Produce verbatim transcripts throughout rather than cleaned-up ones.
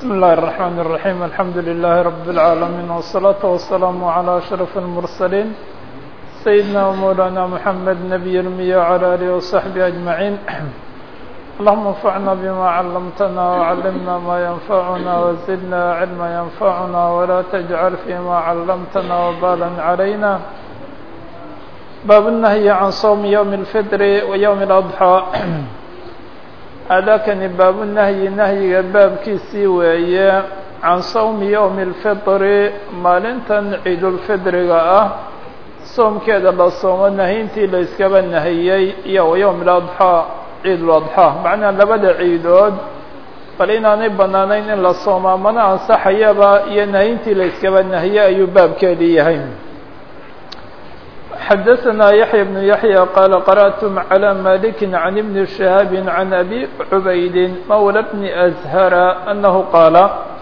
بسم الله الرحمن الرحيم الحمد لله رب العالمين والصلاة والسلام على أشرف المرسلين سيدنا ومولانا محمد نبي المياه وعلى آله وصحبه أجمعين. اللهم انفعنا بما علمتنا وعلمنا ما ينفعنا وزدنا علما ينفعنا ولا تجعل فيما علمتنا وبالا علينا. باب النهي عن صوم يوم الفطر ويوم الأضحى. هذاكني باب النهي نهي باب كيسي وهي عن صوم يوم الفطر مالنتن عيد الفطر صوم كذا بالصوم النهينتي ليسكب النهيي يوم الأضحى عيد الأضحى معنى لبدا عيدود فلينا نبنانين إلا الصوم من أنصح يبا ينهينتي ليسكب النهيي أي باب كذيهين. حدثنا يحيى بن يحيى قال قرأت على مالك عن ابن شهاب عن أبي عبيد مولى بن أزهر أنه قال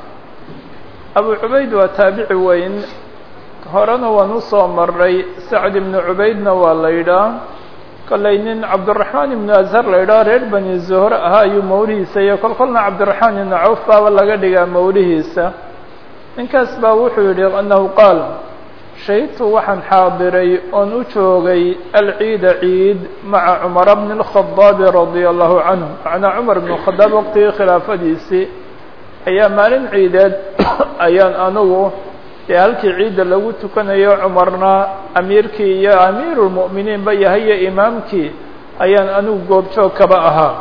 أبو عبيد وتابع وين هرنا ونصى مري سعد بن عبيد والليلة قالين عبد الرحمن بن أزهر ليلة ريد بني الزهر هاي موريسة يقول قلنا عبد الرحمن بن عوف ولا قد موريسة إن كسب وحيد أنه قال شهدت وحن حاضري أن أشوغي العيد عيد مع عمر بن الخطاب رضي الله عنه. معنى عمر بن الخطاب وقت خلافة ديسي أيام مالين عيدات أيام أنوه يهلك عيد لو تكن يا عمرنا أميرك يا أمير المؤمنين بي هي إمامك أيام أنو قوب شوك بأها.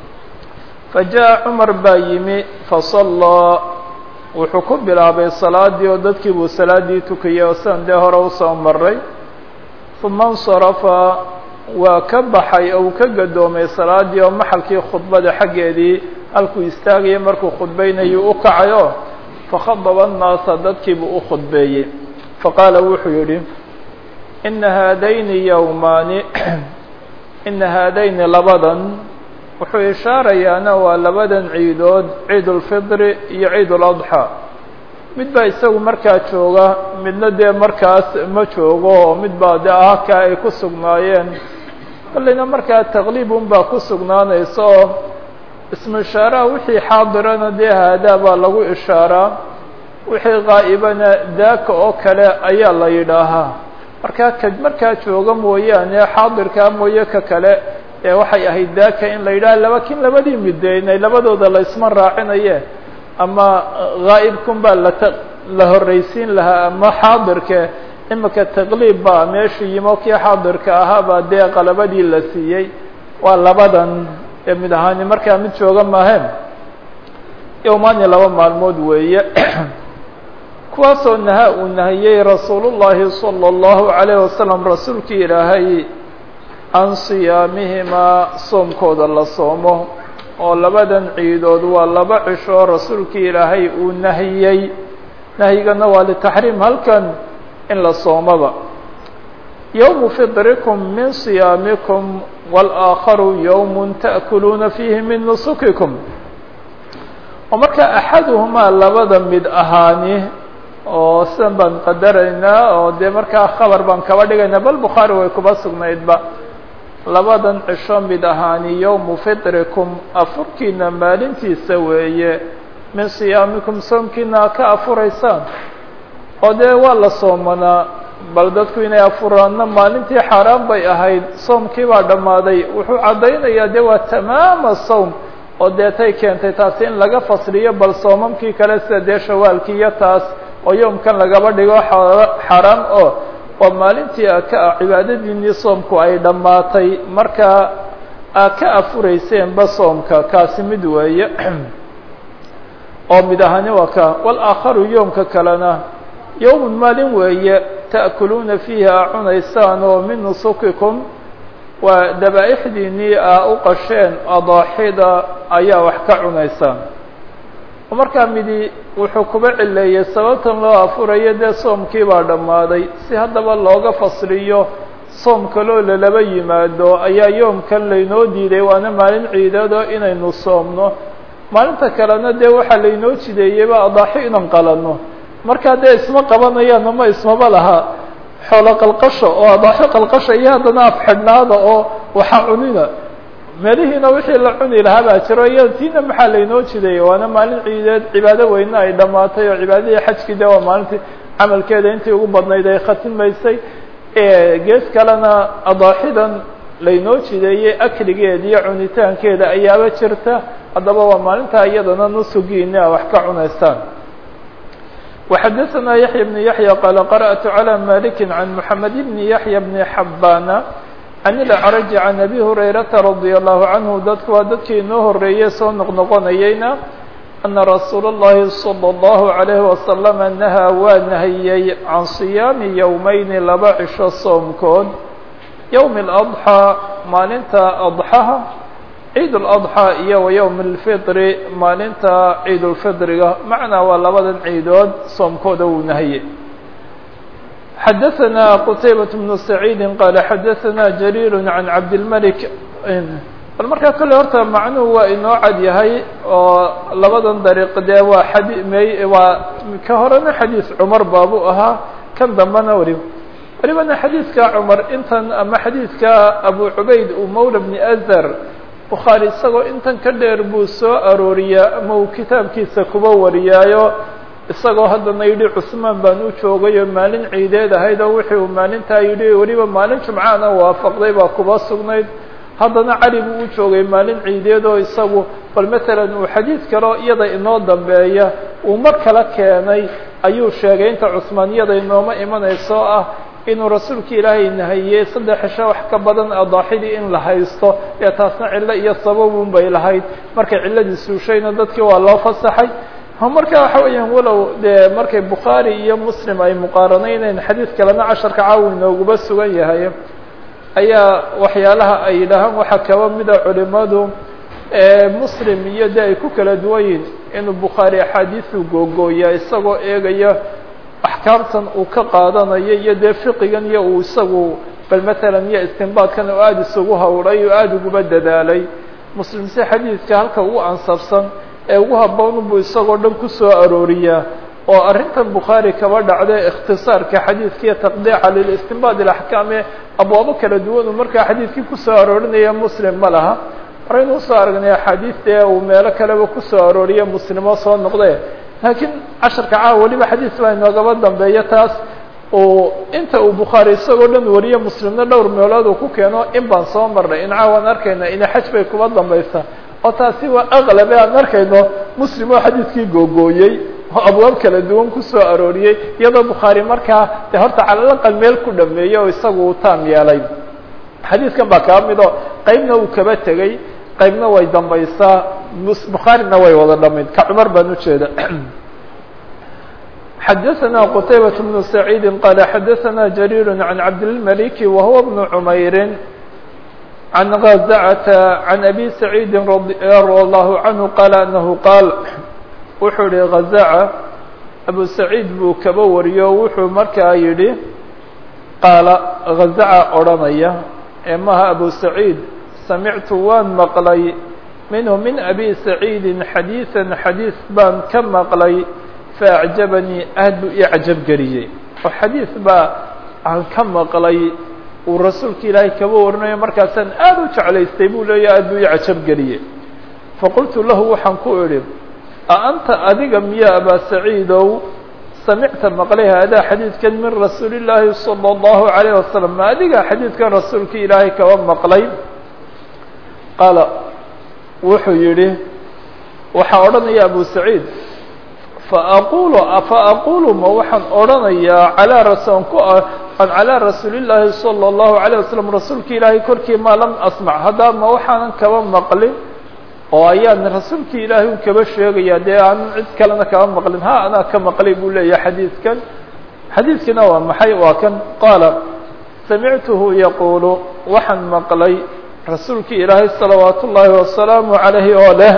فجاء عمر بايمي فصلى wuxuu ku bilaabay salaadii oo dadkii buu salaadii tukiyay oo san de hore u soo maray thumma sarafa waa ka baxay oo ka gadoomay salaadii oo maxalkii khudbada xageedii halkuu istaagay markuu khudbaynayo u kacayo fa khadaba an-naas dadkii buu u khudbeeyay faqala wuxuu yiri inna hadayni yawmani inna hadayni labadan wuxuu ishaarayaana waa labadan ciidood ciidul fitri iyo ciidul adha mid baa isagu markaa jooga midna dee markaas ma joogo mid baa de ah ka ay ku sugnaayeen kalina markaa taqliib un baa ku sugnaanayso ismu ishaara wixii xaadirana dee haadaa baa lagu ishaaraa wixii qaa'ibana daaka oo kale ayaa la yidhaahaa markaa ka markaa jooga mooyaane xaadirkaa mooye ka kale ee waxay ahayd daaka in la yidhaha laba kin labadii mideynay labadooda la isma raacinaye ama ghaa'ibkun baa la la horreysiin lahaa ama xaadirka imika taqliib baa meesha yimo kii xaadirka ahaa baa dee qalabadii la siiyey waa labadan ee mid ahaani markaa mid jooga maahayn yowmaani laba maalmood weeye kuwaasoo nahaa uu nahiyey rasuulullaahi sala allahu calayh wasalam rasuulkii ilaahay can siyaamihimaa soomkooda la soomo oo labadan ciidood waa laba cisho rasuulkii ilaahay uu nahiyey nahyigana waa litaxriim halkan in la soomaba yowmu fitrikum min siyaamikum wاlآakharu yowm ta'kuluuna fiihi min nusukikum oo marka axaduhumaa labada mid ahaani oo sidan baan qadaraynaa oo dee markaa khabar baan kaba dhigaynaa bal bukhaari way kuba sugnaydba labadan cisho mid ahaani yowmu fitrikum afurkiina maalintiisa weeye min siyaamikum soomkiina ka afuraysaan oo dee waa la soomanaa bal dadku inay afuraanna maalintii xaaraan bay ahayd soomkii baa dhammaaday wuxuu caddaynayaa dee waa tamaama sawm oo deetay keentay taasi in laga fasliyo bal soomamkii kale sida dee shawaalkii iyo taas oo yoomkan lagaba dhigo xaaraan oo waa maalintii ka cibaadadiinii soomku ay dhammaatay markaa aa ka afurayseenba soomka kaasi mid weeye oo mid ahani waa ka wal-aakharu yoomka kalena yowmun maalin weeye ta'kuluuna fiihi aa cunaysaan oo min nusukikum waa dabaa'ixdiinii aa u qasheen adaaxida ayaa wax ka cunaysaan oo markaa midi wuxuu kuba cileeyey sababtan loo afurayo dee soomkii baa dhammaaday si haddaba looga fasliyo soom kaloo lalaba yimaado ayaa yoomkan laynoo diiday waana maalin ciideedoo inaynu soomno maalinta kalena dee waxaa laynoo jideeyeyba adaaxi inan qalanno markaa dee isma qabanayaan ama ismaba laha xoolo qalqasho oo adaaxi qalqasha iyo haddana afxidhnaada oo waxa cunina meelihiina wixii la cuni lahaa baa jiro iyo tiina maxaa laynoo jideeyey waana maalin ciideed cibaado weyne ay dhammaatay oo cibaadadii xajkii de waa maalintii camalkeeda intii ugu badnayd ay khatimaysay gees kalena adaaxidan laynoo jideeyey akligeeda iyo cunitaankeeda ayaaba jirta haddaba waa maalintaa iyadana nusugiina a wax ka cunaysaan وxadثna yaحyى بن yaحyى qال qarأت عlى mالك عan محamed بn yaحyى بn xabاna عن الأعرج عن أbي هريرةa رضي الله عنه dadku waa dadkii inoo horeeyey soo noqnoqonayeyna أنa رasuul الlahi صلى الله عليه وسلم نahىa waa nahiyey can صiyaami yومeyni laba cisho soomkood yوم الأضحى maalinta أضحaha ciid الأضحى iyo وyوم الفطr maalinta ciid الفطriga macnaa waa labadan ciidood soomkooda wuu nahiyey xadaثna qتaybaة بن سacيid qال xadaثna jarيir عan cabdالmلك bal markaa kole horta macnuhu waa inoo cad yahay oo labadan dariiq dee waa ad waa ka horena xadiiث cmar baabu ahaa kan dambena weli welibana xadiidka cmar intan ama xadiidka abu cubayd uu mawlى بن أzr bukhaarي isagoo intan ka dheer buu soo arooriyaa ama uu kitaabkiisa kuba wariyaayo isagoo haddana yidhi cusmaan baan u joogayoo maalin ciideed ahayd oo wixii uu maalintaa yidhi weliba maalin jumcaana waafaqday baa kuba sugnayd haddana cali buu u joogay maalin ciideed oo isagu bal matalan uu xadiid kaleo iyada inoo dambeeya uu mar kala keenay ayuu sheegay inta cusmaaniyada inooma imanayso ah inuu rasuulka ilaahay nahiyey saddex cisho wax ka badan adaaxidii in la haysto ee taasna cillo iyo sababun bay lahayd markay cilladii suushayna dadkii waa loo fasaxay marka waxa weeyaan walow dee markay bukhaari iyo muslim ay muqaaranayneen xadiid kalena casharka caawi inooguba sugan yahay ayaa waxyaalaha ay yidhaahaan waxaa kaba mida culimadu muslim iyo de ay ku kala duwan yihin inuu bukhaari axaadiisu googooya isagoo eegaya axkaamtan uu ka qaadanayo iyo dee fiqigan iyo uu isagu bal matalan iyo istinbaadkan oo aada isugu hawlay oo aada uguba dadaalay muslim si xadiidka halka ugu ansabsan ee ugu habboon buu isagoo dhan ku soo arooriyaa oo arrintan bukhaari kaba dhacday ikhtisaarka xadiidka iyo taqdiica lilistinbaad ilaxkaam ee abwaabo kala duwan uu markaa xadiidkii kusoo aroorinaya muslim ma laha horaynu usoo aragnay axaadiiste uu meelo kaleba kusoo arooriya muslimo soo noqde laakiin casharka caawa weliba xadiis baa inoogaba dambeeya taas oo inta uu bukhaari isagoo dhan wariye muslimna dhowr meelood uu ku keeno in baan soo marnay in caawaan arkayna ina xaj bay kuba dambaysaa oo taasi waa aqlabe aan arkayno muslim oo xadiidkii googooyey oo abwaab kala duwan kusoo arooriyey iyadoo bukhaari markaa dee horta calalaqal meel ku dhameeyey oo isagu uu taam yeelay xadiidkan baa kaa mido qaybna uu kaba tegey qaybna way dambaysaa bukhaarina way wada dhamayd ka cumar baan ujeeda xadaثna qتaybaة بن سacيid qال xadaثna jarيir عan cabdالmلك وهuوa بن cmayr عan غaزcة عan أbي سacيidi radي الlه عanه qال أنه qاal wuxuu yihi غaزcة abu سacيid buu kaba wariyo wuxuu markaa yihi qaala غaزcة odranaya ee maha abu سacيid samictu waan maqlay minhu min abi سacيidi xadiiثa xadiiث baan ka maqlay faacjabanii aad buu ii cajab geliyey oo xadiis baa aan ka maqlay uu rasuulka ilaahay kaba warinayo markaasaan aad u jeclaystay buu leeyahy aad buu ii cajab geliyey faqultu lahu waxaan ku idhi a anta adiga miya abaa saciidow samicta maqlay haadaa xadiidkan min rasuuli illaahi salى اllahu عalayه wasalam ma adiga xadiidkan rasuulka ilaahay kaba maqlay qaala wuxuu yihi waxaa odhanaya abu saciid faaqulu faaqulu ma waxaan odhanayaa calaa rasan ku an calaa rasuuli llaahi salى اllahu عalيه wasalam rasuulka ilaahay korkii maa lam asmac haddaa ma waxaanan kaba maqlin oo ayaan rasuulka ilaahay un kaba sheegaya dee aanan cid kalena kaba maqlin ha anaa ka maqlay buu leeyahay xadiidkan xadiidkina waa maxay waa kan qaala samictuhu yaquulu waxaan maqlay rasuulka ilaahay salawaat ullaahi wasalaamu عalayhi oo leh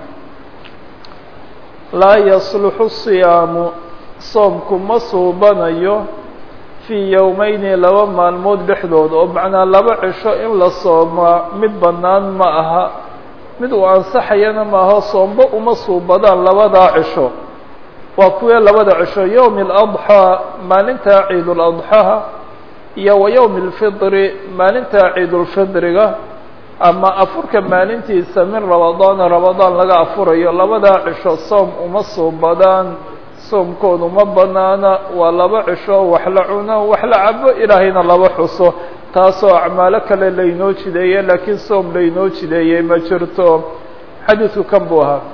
laa yasluxu siyaamu soomku ma suubanayo fii yowmeyni laba maalmood dhexdood oo macnaa laba cisho in la soomaa mid bannaan ma aha mid uu ansaxayana ma aho soomba uma suubadaan labadaa cisho waa kuwee labada cisho yowmi اladxaa maalintaa ciiduladxaha iyo wa yowmi اlfidri maalintaa ciidulfidriga ama afurka maalintiisa min ramadaana ramadaan laga afurayo labadaa cisho soom uma soo badaan soomkoodu ma banaana waa laba cisho wax la cuno wax la cabo ilaahayna laba xuso taasoo acmaalo kale laynoo jideeye laakiin soom laynoo jideeyey ma jirto xadiidku kan buu ahaa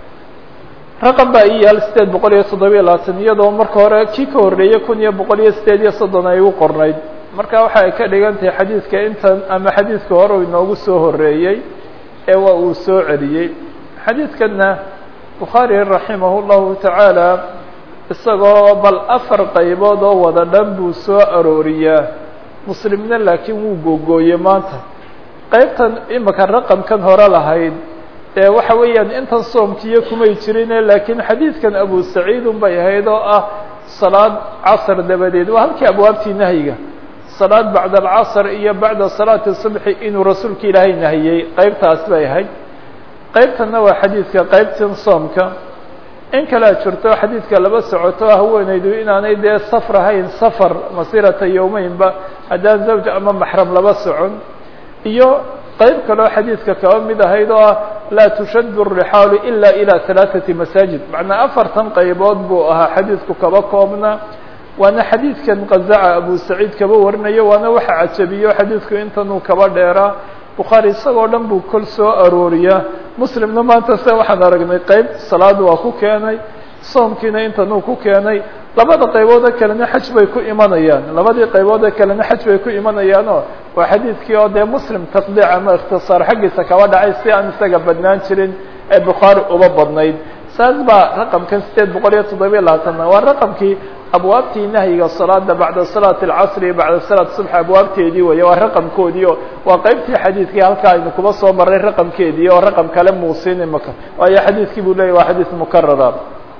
raqam baa ii yaal sideed boqol iyo toddobiyo labaatan iyadoo marka hore kii ka horreeyey kun iyo boqol iyo sideed iyo soddon ay u qornayd marka waxa ay ka dhigan tahay xadiidka intan ama xadiidka hore uu inoogu soo horreeyey ee waa uu soo celiyey xadiidkanna bukhaari raximah llahu tacaala isagoo bal afar qaybood oo wada dhan buu soo arooriyaa muslimna laakiin wuu googooyey maanta qaybtan imika raqamkan hore lahayd ee waxa weeyaan intan soomkiiyo kumay jirine laakiin xadiidkan abu saciid un bay ahayd oo ah salaad casr dabadeed waa halkii abwaabtii nahyiga salaad bacda alcasr iyo bacda salaati subxi inuu rasuulka ilaahay nahiyey qaybtaas bay ahayd qaybtanna waa xadiidka qaybtan soomka in kalea jirto xadiidka laba socoto haweenaydu inaanay dee safr ahayn safar masirata yowmeynba haddaan zawj ama maxram laba socon iyo qayb kaloo xadiidka kaba mid ahayd oo ah laa tushaddu الrixaalu ila ilى ثalaaثati masaajid macnaa afartan qaybood buu ahaa xadiidku kaba koobna waana xadiidkan qazaca abu saciid kaba warinayo waana waxa cajabiyo xadiidku intanuu kaba dheeraa bukhaari isagoo dhan buu kol soo arooriyaa muslimna maanta se waxaan aragnay qayb salaad waa ku keenay soomkiina intanuu ku keenay labada qayboodoo kalena xaj bay ku imanayaan labadii qayboodoo kalena xaj bay ku imanayaanoo waa xadiidkii oo dee muslim taqdiic ama ikhtisaar xaggiisa kaba dhacay si aan isaga badnaan jirin ee bukhaari uba badnayd saas baa raqamkan sideed boqol iyo toddobiyo labaatanna waa raqamkii abwaabtii nahyiga salaada bacda salaati alcasri bacda salaat subx abwaabteedii weeye waa raqamkoodii oo waa qaybtii xadiidkii halkaa aynu kuba soo marray raqamkeedii oo raqam kale muusin imaka waayo xadiidkii buu leyahy waa xadiid mukarara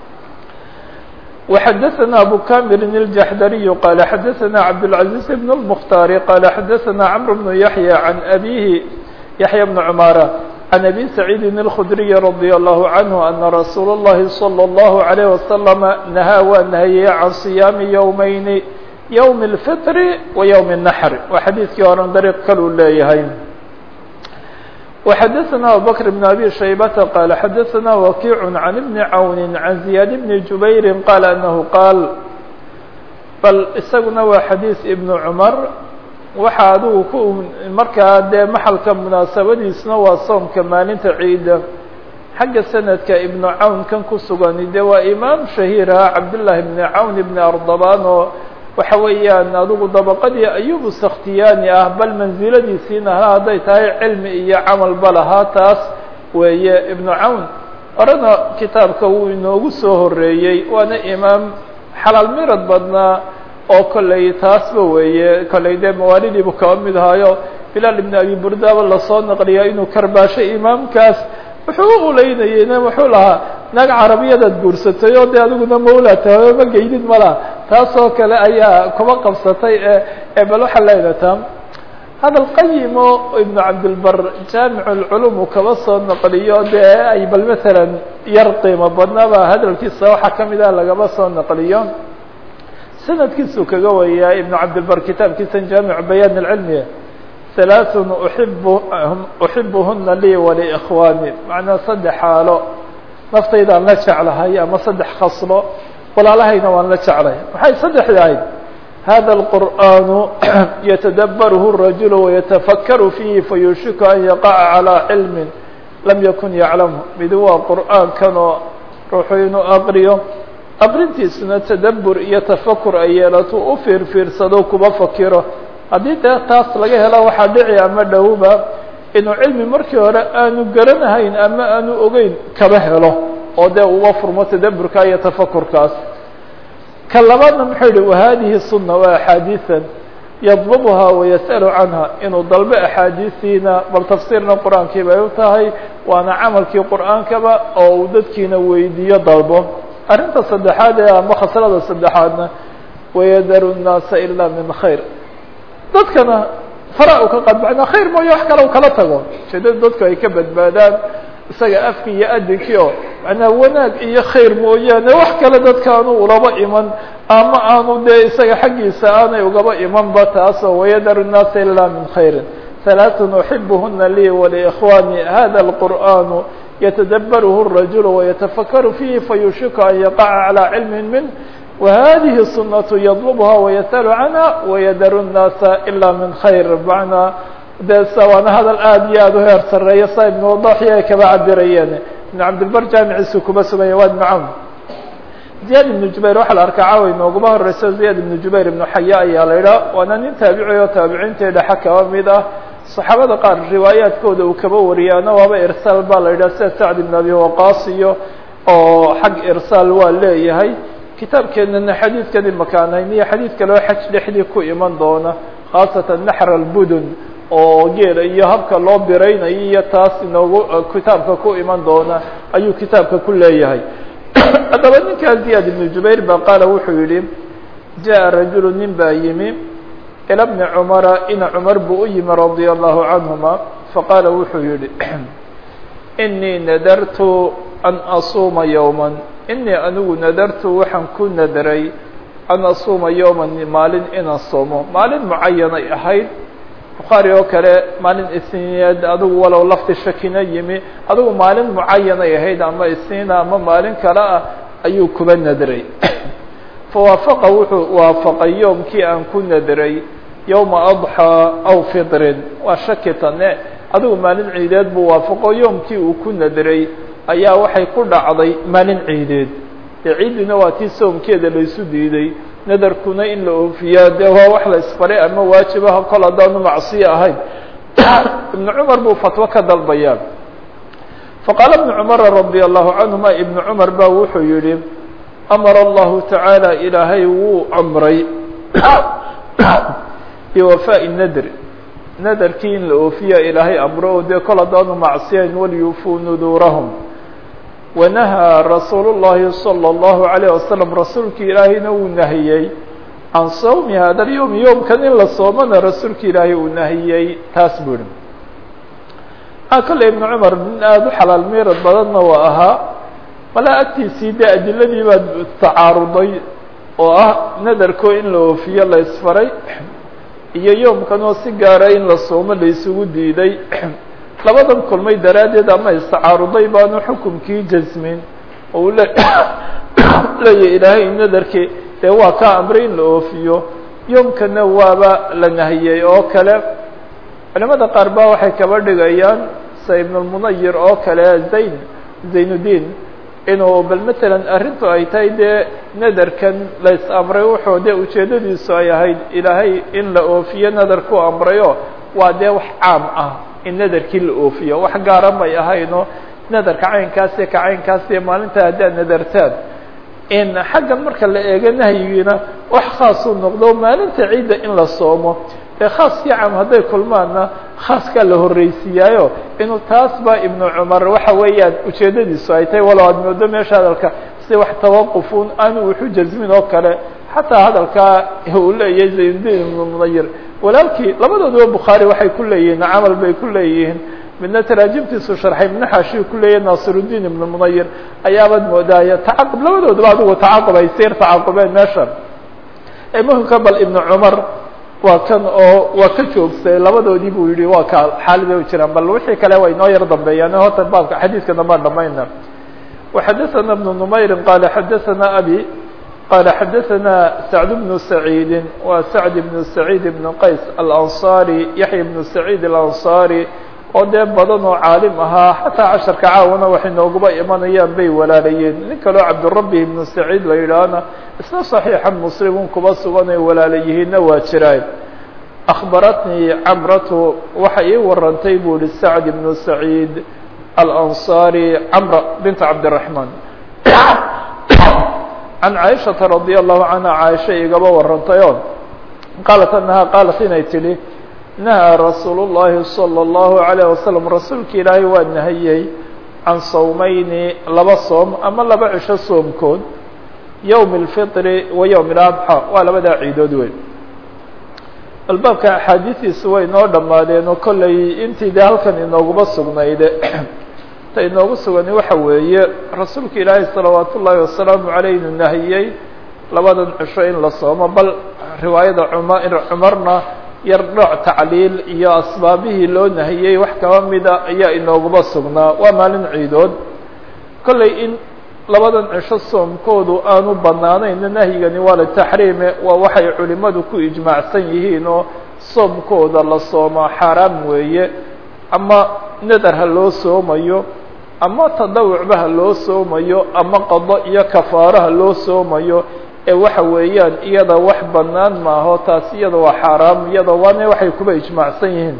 وxdثnا أbو كامل الجحdري قال xdثnا عبدالعزيز بن المختار قال xdثnا عمرو بن يحيى عن أبيه يحيى بن عمارة عن أبي سعيد الخدري رضي الله عنه أن رsuuل اللhi صلى الله عليه وسلم نهى waa نهyey عن صيام يومين يوم الفطر ويوم النحر waa xadيiثkii horan dريق kalu leeyahay وxdثnا أبو بكر بن أبي شhيبة قال xdثnا وكيع عن بن عون عن زياد بن جبير قال أنه قال bal isaguna waa xadيiث iبن cمر waxa adigu ku markaa dee maxalka munaasabadiisna waa soomka maalinta ciida xagga sanadka iبن cawn kan ku sugan de waa imaam shahiirha cabdاللahi بن cawn بن أرضبان oo waxa weeyaan adigu dabaqadii ayubu sakhtiyaani ah bal mansiladiisiina ha hadday tahay cilmi iyo camalba lahaa taas weeye ibnu cawn orana kitaabka wuu inoogu soo horeeyey waana imaam xalaal mirad badnaa oo kolley taasba weeye kolley dee mawaalidiibu kaba mid ahaayo bilaal ibn abi burdaaba lasoo naqliya inuu karbaashay imaamkaas wuxuu u uleynayeyna wuxuu lahaa naag carabiyadaad guursatay oo dee adiguna mawlatahay ma geydid malaha taas oo kale ayaa kuba qabsatay ee bal waxaa leedataa hadal qayim oo ibnu cabdilbar jaamic اlculum uu kaba soo naqliyo dee ay bal matalan yar qiimo badnaba hadalkiisa waxaa kamid ah lagaba soo naqliyo sanadkiisuu kaga wariyaa ibnu cabdilbar kitaabkiisa jaamic bayaan اlcilmiya ثلاث أحب أحبهna lii ولإخواني macnaa saddex xaalo naftaydaan la jeclahay ama saddex khaslo walaalahayna waan la jeclay maxay saddexda ahayd hada الqur'an yتadبرh الرaجuل ويتفkر فيه fayushik an yaqaca عalى cilmi lam yakun yaclamه mid waa qur'aankanoo ruuxu inuu aqriyo aqrintiisuna tadabur iyo tafakur ay yeelato u fiirfiirsado kuba fakiro haddii dee taas laga helo waxaa dhici ama dhowba inuu cilmi markii hore aanu garanahayn ama aanu ogeyn kaba helo oo dee uga furmo tadaburka iyo tafakurkaas ka labaadna muxuu yihi wahadihi suna waa axaadiian yadlubhaa wayas'alu canha inuu dalbe axaadiisiina bal tafsiirna qur-aankii bay u tahay waana camalkii qur-aankaba oo uu dadkiina weydiiyo dalbo arrinta saddexaad ee ama khaslada saddexaadna wayadaru الnaasa ilaa min khayr dadkana fara u ka qadbacna khayr mooye wax kale u kala tago ujeedada dadku ay ka badbaadaan isaga afki iyo adinkii oo macnaa wanaag iyo khayr mooyaane wax kale dadka aanu ulaba iman ama aanu dee isaga xaggiisa aanay ugaba imanba taasoo wayadaru الnaasa ilaa min khayrin ثلاث أحبهن لي ولإخواني هذا القرآن يتدبره الرجل ويتفكر فيه فيوشك أن يقع على علم منه وهذه السنة يطلبها ويسأل عنها ويدر الناس إلا من خير معنا سواء هذا الآد ياد هير سرية صايب نوضحية كبعد بريان من عبد البر جامع السكوبة سبيواد معهم زياد بن جبير وحل أركعاوي نوقبه الرسول زياد بن جبير بن حياء يا ليلى وأنا نتابعه وتابعين تيدا حكا وميدا صحابة قال روايات كودة وكبوريانا وابا إرسال بالله سعد بن أبي وقاصي أو حق إرسال والله هاي كتاب كأن حديث كذي مكانين هي حديث كلو حج لحدي كو إيمان دونا خاصة نحر البدن أو غير يهبك الله برين أي تاس إنه كتاب كو إيمان دونا أي كتاب كل هاي أتبني كان زياد بن جبير قال وحيلي جاء رجل من بايمي إلى ابن عمر إن عمر بؤيم رضي الله عنهما فقال وحيلي إني ندرت أن أصوم يوما إني أنو ندرت وحن كن ندري أن أصوم يوما مال إن أصوم مال معين أحيد بخاري وكره مال إثنين أدو ولو لفت الشكينة يمي أدو مال معين أحيد أما إثنين أما مال كلا أيو كبن ندري فوافق وافق يوم كي أن كن ندري يوم أضحى أو فطر وشكتنا أدو مال عيدات بوافق يوم كي وكن ندري ayaa waxay ku dhacday maalin ciideed ciidina waa tii soomkeeda la isu diiday nadarkuna in la oofiyaa de waa wax la isfaray ama waajibaha kol haddaanu macsiyo ahayn ibn cumar buu fatwo ka dalbayaan faqaala ibn cumar radi allahu canhuma ibn cumar baa wuxuu yihi amara allahu tacaala ilaahay wuu amray biwafaa'i nadr nadarkii in la oofiya ilaahay amro oo dee kol haddaanu macsiyayn walyufuu nuduurahum ونهى رسول الله صلى الله عليه وسلم رسولك إلهي نهيي عن صوم هذا اليوم يوم كان إلا صومنا رسولك إلهي نهيي تاسبون أكل ابن عمر من آذو حلال ميرد بدنا وأها ولا أتي سيدة أدلني ما تعارضي وأه ندركو إن له في الله يسفري إيا يوم كانوا سيجارين للصوم اللي يسودي دي labadan kulmay daraadeed ama istacaaruday baanu xukumkii jasmin oo leeyahay ilaahay nadarkii ee waa ka amray in la oofiyo yoomkana waaba la nahiyay oo kale culimada qaar baa waxay kaba dhigayaan Sayyid ibn al-Munayyir oo kale Zayn Zaynuddin inuu bal mesela arrintu ay tahay de nadarkan la is amray wuxuu de ujeedadiisu ay ahayd ilaahay in la oofiyo nadarku amrayo waa de wax caam ah in nadarkii la oofiyo wax gaara may ahayno nadarka caynkaas ee ka caynkaas ee maalinta hadda nadartaan in xagga marka la eego nahyiina wax khaas u noqdo maalinta ciida in la soomo ee khaas yaam haday kulmaana khaaska la horeysiyayo inuu taas ba ibn Umar waxa weeyaan ujeedadiisu ay tahay walaad moodo meesha hadalka si wax tawaqufun aanu wuxuu jazmin oo kale hatta hadalka uu leeyahay Zayd ibn Munayyir walaalkii labadooda Bukhari waxay ku leeyihiin amal bay ku leeyihiin midna taraajimtiisu sharxay midna xaashii ku leeyahay Nasiruddin ibn Munayyir ayaabad moodaya taaqub labadooda baad ugu taaqubay sir taaqubeen meesha ee muhimka bal ibn Umar waa kan oo waa ka joogsay labadoodii buu yiri waa ka xaalada u jiraan bal wixii kale way noo yar dambeeyaan hota baabka xadiiska dhammaan dhamayna وحدثنا ابن نمير قال حدثنا أبي قال حدثنا سعد بن سعيد وسعد بن سعيد بن قيس الأنصاري يحيى بن سعيد الأنصاري ودي بدن عالمها حتى عشر كعاونة وحين وقبا إيمانيا بي ولا ليين نكلو عبد الربي بن سعيد ليلانا اسمه صحيحا مسلمون كبصواني ولا ليهين واتشراي أخبرتني عمرة وحي ورنتيبو للسعد بن سعيد الأنصاري عمرة بنت عبد الرحمن عن عائشة رضي الله عنها عائشة قبا ورنتيون قالت أنها قالت إنيتلي نهى رسول الله صلى الله عليه وسلم رسولك إلهي والنهيي عن صومين لبا صوم أما لبا عشا صوم كون يوم الفطر ويوم الأضحى ولا بدا عيدو دوين الباب كحديثي سوي نور دمالين وكل انتي ده هل كان إنه بصغنا إذا إنه بصغني وحوي رسولك إلهي صلوات الله والسلام عليه النهيي لبدا عشرين لصوم بل رواية عمرنا yar nooc tacliil iyo asbaabihii loo nahiyey wax kaba mida ayaa inooguma sugnaa waa maalin ciidood kollay in labadan cisho soomkoodu aanu banaanayn nahyigani waa litaxriime waa waxay culimadu ku ijmaacsan yihiin oo soomkooda la soomaa xaaraam weeye ama nadar ha loo soomayo ama tadawucba ha loo soomayo ama qado iyo kafaaro ha loo soomayo ee waxa weeyaan iyada wax banaan maaho taas iyada waa xaaraam iyada waana waxay kuba ijmaacsan yihiin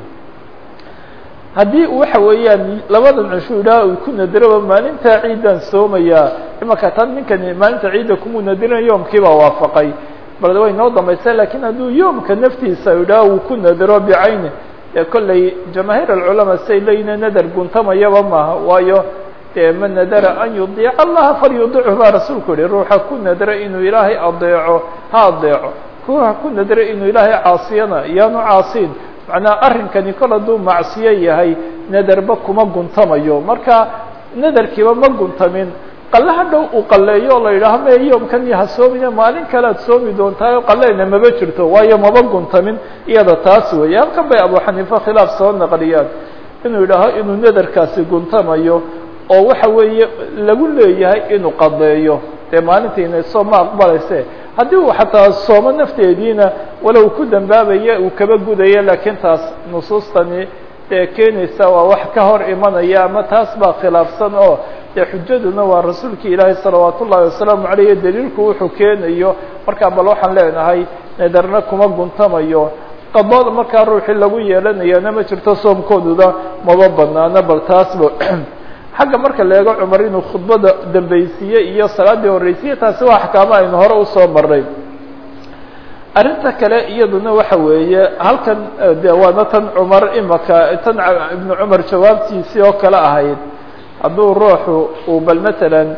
haddii waxa weeyaan labadan cisho idhaa uu ku nadiraba maalinta ciidan soomayaa imaka tan ninkani maalinta ciidda kumuu nadirin yoomkiibaa waafaqay bal way noo dambaysa lakiin hadduu yoomka naftiisa idhaa uu ku nadiro bicayni ee kollay jamaahiir alculamaa say leeyihin nadar guntamayaba maaha waayo dee man nadara an yudiica allaha falyudichu baa rasuulku yihi ruuxa ku nadira inuu ilaahay adeeco ha adeeco ruuxa ku nadira inuu ilaahay caasiyana iyaanu caasiin macnaa arrinkani kol hadduu macsiyo yahay nadarba kuma guntamayo marka nadarkiiba ma guntamin qalaha dhow uu qaleeyo o la yidhaaho me yoomkan ha soomina maalin kale ad soomi doontaao qaleyna maba jirto waayo maba guntamin iyada taas weeye halkan bay abu xaniifa khilaaf soo naqliyaan inuu yidhaaho inuu nadarkaasi guntamayo oo waxa weeye lagu leeyahay inuu qadeeyo dee maalintiina soom ma aqbalayse haddii uu xataa soomo nafteediina walow ku dambaabaya uu kaba gudaya laakiin taas nusuustani dee keenaysa waa wax ka hor imanaya ama taas baa khilaafsan oo dee xujaduna waa rasuulki ilaahay salawaat ullahi wasalaamu aleyh daliilku wuxuu keenayo markaa bal waxaan leenahay nadarna kuma guntamayo qadooda markaa ruuxii lagu yeelanayana ma jirto soomkooduda maba banaano bal taasba xagga marka la eego cumar inuu khudbada dambaysiye iyo salaadii horeysiye taasi waa axkaamo aynu hore usoo maray arrinta kale iyaduna waxa weeye halkan de waana tan cumar imaka tan ibnu cumar jawaabtiisii oo kale ahayd hadduu ruuxu uu bal matalan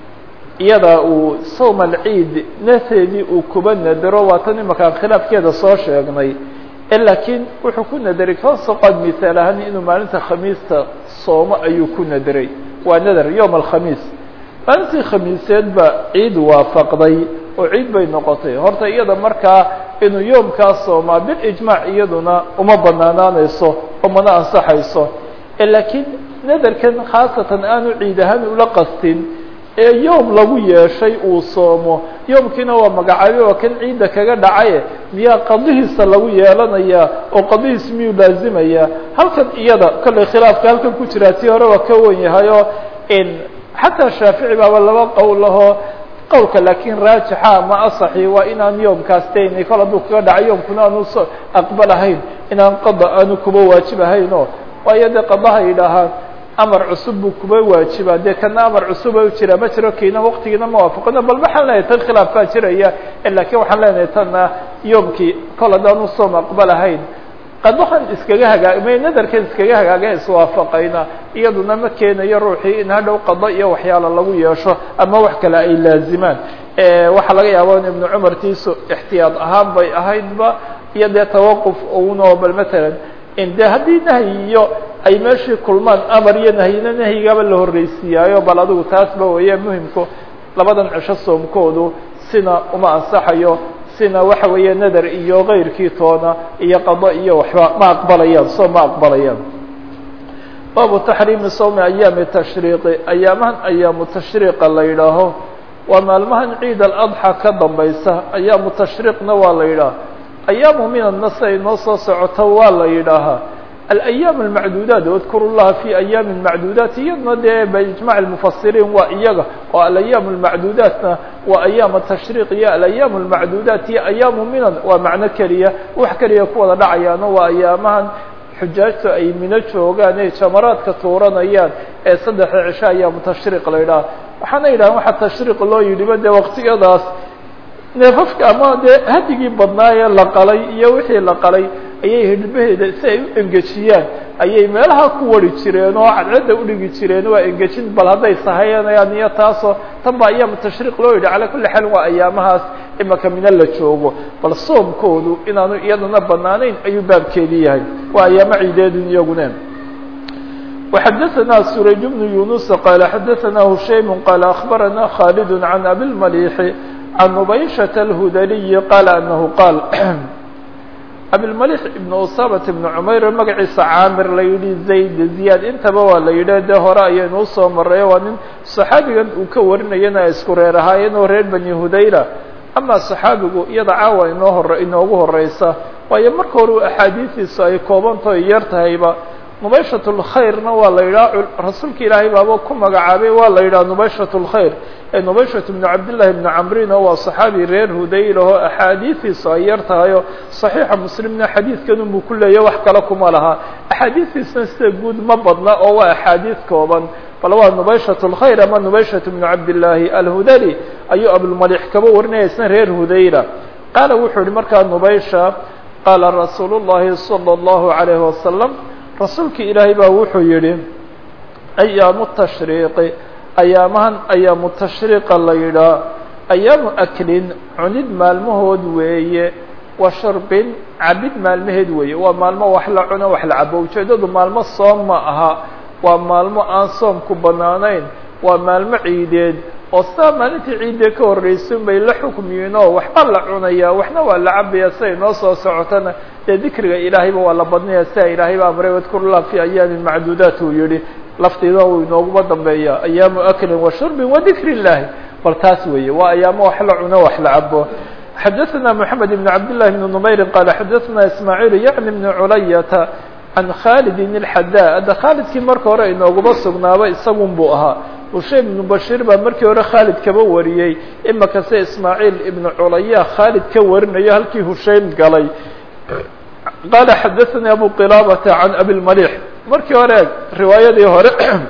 iyada uu sawm alciid nafteedii uu kuba nadaro waa tan imakaan khilaafkeeda soo sheegnay laakiin wuxuu ku nadaray kasoqad misaal ahaan inuu maalinta khamiista soomo ayuu ku nadaray waa nadar yowm alkhamiis maalintii khamiiseed ba ciid waafaqday oo ciid bay noqotay horta iyada markaa inuu yoomkaas soomaa bilijmaac iyaduna uma banaanaanayso oo mana ansaxayso laakiin nadarkan khaasatan aanu ciid ahaan ula qastin ee yoom lagu yeeshay uu soomo yoomkiina waa magacaabay waa kan ciidda kaga dhacaye miyaa qadihiisa lagu yeelanayaa oo qadihiis miyuu laazimaya halkan iyada kollay khilaafka halkan ku jiraa tii hore waa ka wan yahay oo xataa shaafici baaba laba qowl lahoo qowlka laakiin raajixa ama asaxi waa inaan yoomkaas taynay kol hadduu kaga dhaca yoomkuna aanu so aqbalahayn inaan qada aanu kuba waajibahayn oo waayo dee qadaha yidhaahaan amar cusub buu kuba waajibaa dee kana amar cusuba jira ma jiro kiina waktigiina ma waafaqino bal maxaan leenahay tan khilaafkaa jiraya lakiin waxaan leenahay tana yoomkii kol haddaanu soom aqbalahayn qadahan iskaga hagaagmay nadarkan iskaga hagaaga iswaafaqayna iyaduna ma keenayo ruuxii in hadhow qado iyo waxyaala lagu yeesho ama wax kale ay laazimaan waxaa laga yaaba in ibnu cumar tiisu ixtiyaad ahaan bay ahaydba iyo dee tawaquf uno bal matalan de haddii nahyi iyo ay meeshii kulmaan amar iyo nahyina nahyigaaba la horreysiiyaayo bal adigu taasba weeye muhimku labadan cisho soomkoodu sina uma ansaxayo sina waxa weeye nadar iyo kayrkii toona iyo qado iyo waxba ma aqbalayaan soom ma aqbalayaan baabu taxriimi sawmi ayaami tashriiqi ayaamahan ayaamu tashriiqa la yidhaaho waa maalmahan ciid aladxa ka dambaysa ayaamu tashriiqna waa la yidhaah ayaamu min annas ay noo soo socoto waa la yidhaahaa alayaam almacduudaat udkuru llaha fi ayaami macduudaat iyadna dee biijmac lmufasiriin waa iyaga oo alayaam almacduudaatna waa ayaam tashriiq iyo alayaam almacduudaat iyo ayaamu minan waa macno keliya wax keliya ku wada dhacayaano waa ayaamahan xujaajtu ay mino joogaan ay jamaraadka tuuranayaan ee saddexda cisho ayaamu tashriiq la yidhaha waxaana yidhahan waxa tashriiq loo yidhiba dee waqtiyadaas neefafka ama dee hadigii badnaayee la qalay iyo wixii la qalay ayay hidhbaheeda si ay u engejiyaan ayay meelaha ku wari jireen oo cadcadda udhigi jireen waa engejin bal hadday sahayanayaan iyo taasoo tan baa ayaama tashriiq loo yidhi calaa kulli xaal waa ayaamahaas imaka mina la joogo bal soomkoodu inaanu iyadana banaanayn ayuu baabkeedii yahay waa ayaamo ciideedin iyagune وxadثna سurayج بن يuنuس qال xadثna هuشaym qال أخbarana khالد عن أbي المليح عن نبيشة الهdلي قال أنه قال abilmalix ibn usabat ibn cumayr magaciisa caamir la yidhi zayd ziyaad intaba waa la yidhi dee hore ayaynu usoo maray waa nin saxaabigan uu ka warinayana ay isku reer ahaayeen oo reer bani hudayra ama saxaabigu iyada caawa inoo hore inoogu horeysa waayo marka hore axaadiistiisu ay koobanto ay yar tahayba nubayshat lkhayrna waa la yidhaha rasuulka ilaahay baaba ku magacaabay waa la yidhaha nubayshat lkhayr ee nubayshat ibnu cabdillahi ibni camrin oo waa saxaabi reer hudayl oo axaadiistiisu ay yar tahayo saxiixa muslimna xadiidkan unbuu ku leeya wax kale kuma laha axaadiistiisna sida guud ma badna oo waa axaadiis kooban bal waa nubayshat lkhayr ama nubayshat ibnu cabdillaahi alhudali ayuu abulmalix kaba warinaya isna reer hudayra qaala wuxuu yihi markaa nubaysha qaala rasuulu llahi sala allahu alayhi wasalam rasuulkii ilaahay baa wuxuu yidhi ayaamu tashriiqi ayaamahan ayaamu tashriiqa la yidhaah ayaamu aklin cunid maalmahood weeye wa sharbin cabid maalmaheed weeye waa maalmo wax la cuno wax la cabo ujeedadu maalmo soom ma aha waa maalmo aan soomku banaanayn waa maalmo ciideed oo saa maalintii ciidee ka horreysan bay la xukmiyiin oo waxba la cunayaa waxna waa la cabaya siday noo soo socotana dee dikriga ilaahayba waa la badnaya sia ilaahay ba amray wadkurlah fi ayaamin macduudaat uu yihi lafteeda uu inooguma dambeeya ayaamu aklin wa shurbin wa dikri illahi bal taas weeye waa ayaamo wax la cuno wax la cabo xadaثna moxamed ibn cabdillahi bn numayrin qaala xadaثna ismaaciil yacni bni culayata can khalidin اlxada hadda khaalidkii marka hore inooguma sugnaaba isagun buu ahaa hushaym ibnu bashiir baa markii hore khaalid kaba wariyey imaka se ismaaciil ibnu culaya khaalid ka warinayo halkii hushaym galay qaala xadaثanii abu qilaabata can abilmalix markii hore riwaayadii hore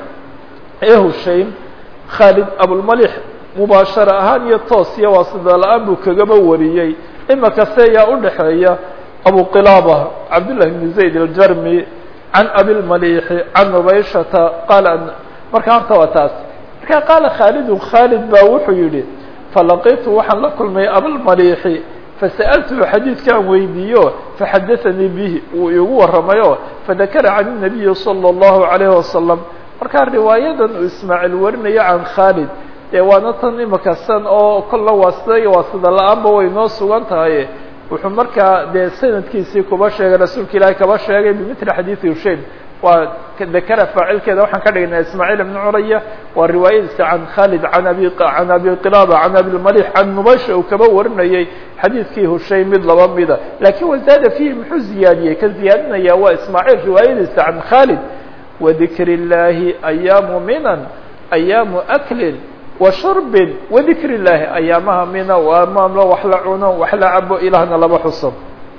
ee hushaym khaalid abulmalix mubaashara ahaan iyo toos iyo waasida la-aan buu kagaba wariyey imaka se yaa udhaxeeya abu qilaaba cabdالlahi bn zayd aljarmi can abilmalixi can nubayshata qaala marka horta waa taas marka qaala khaalidun khaalid baa wuxuu yihi falaqitu waxaan la kulmay abalmalixi fasa'altuhu xadiidkaan weydiiyo faxadaثanii bihi wuu iigu waramayo fadakara can الnabiyi salى الlahu عalayhi wasalam markaa riwaayadan uu ismaaciil warinayo can khaalid dee waana tan imaka san oo kolla waasida iyo waasida la-aanba way noo sugan tahay wuxuu markaa dee sanadkiisii kuba sheegay rasuulka ilaahay kaba sheegay bimithli xadiidi hushaym waa dakara faacilkeeda waxaan ka dhignay ismaaciil ibn curaya waa riwaayadiisa can khalid an abi can abi qilaaba can abilmalix can nubaysha uu kaba warinayay xadiidkii hushaym mid laba mida lakin wazaada fiihi muxuu ziyaadiyey ka ziyaadinaya waa ismaaciil riwaayadiisa can khalid wadikri اllahi ayaamu minan ayaamu aklin wa shurbin wadikri اllahi ayaamaha mina waa maamlo wax la cuno wax la cabo ilaahna laba xuso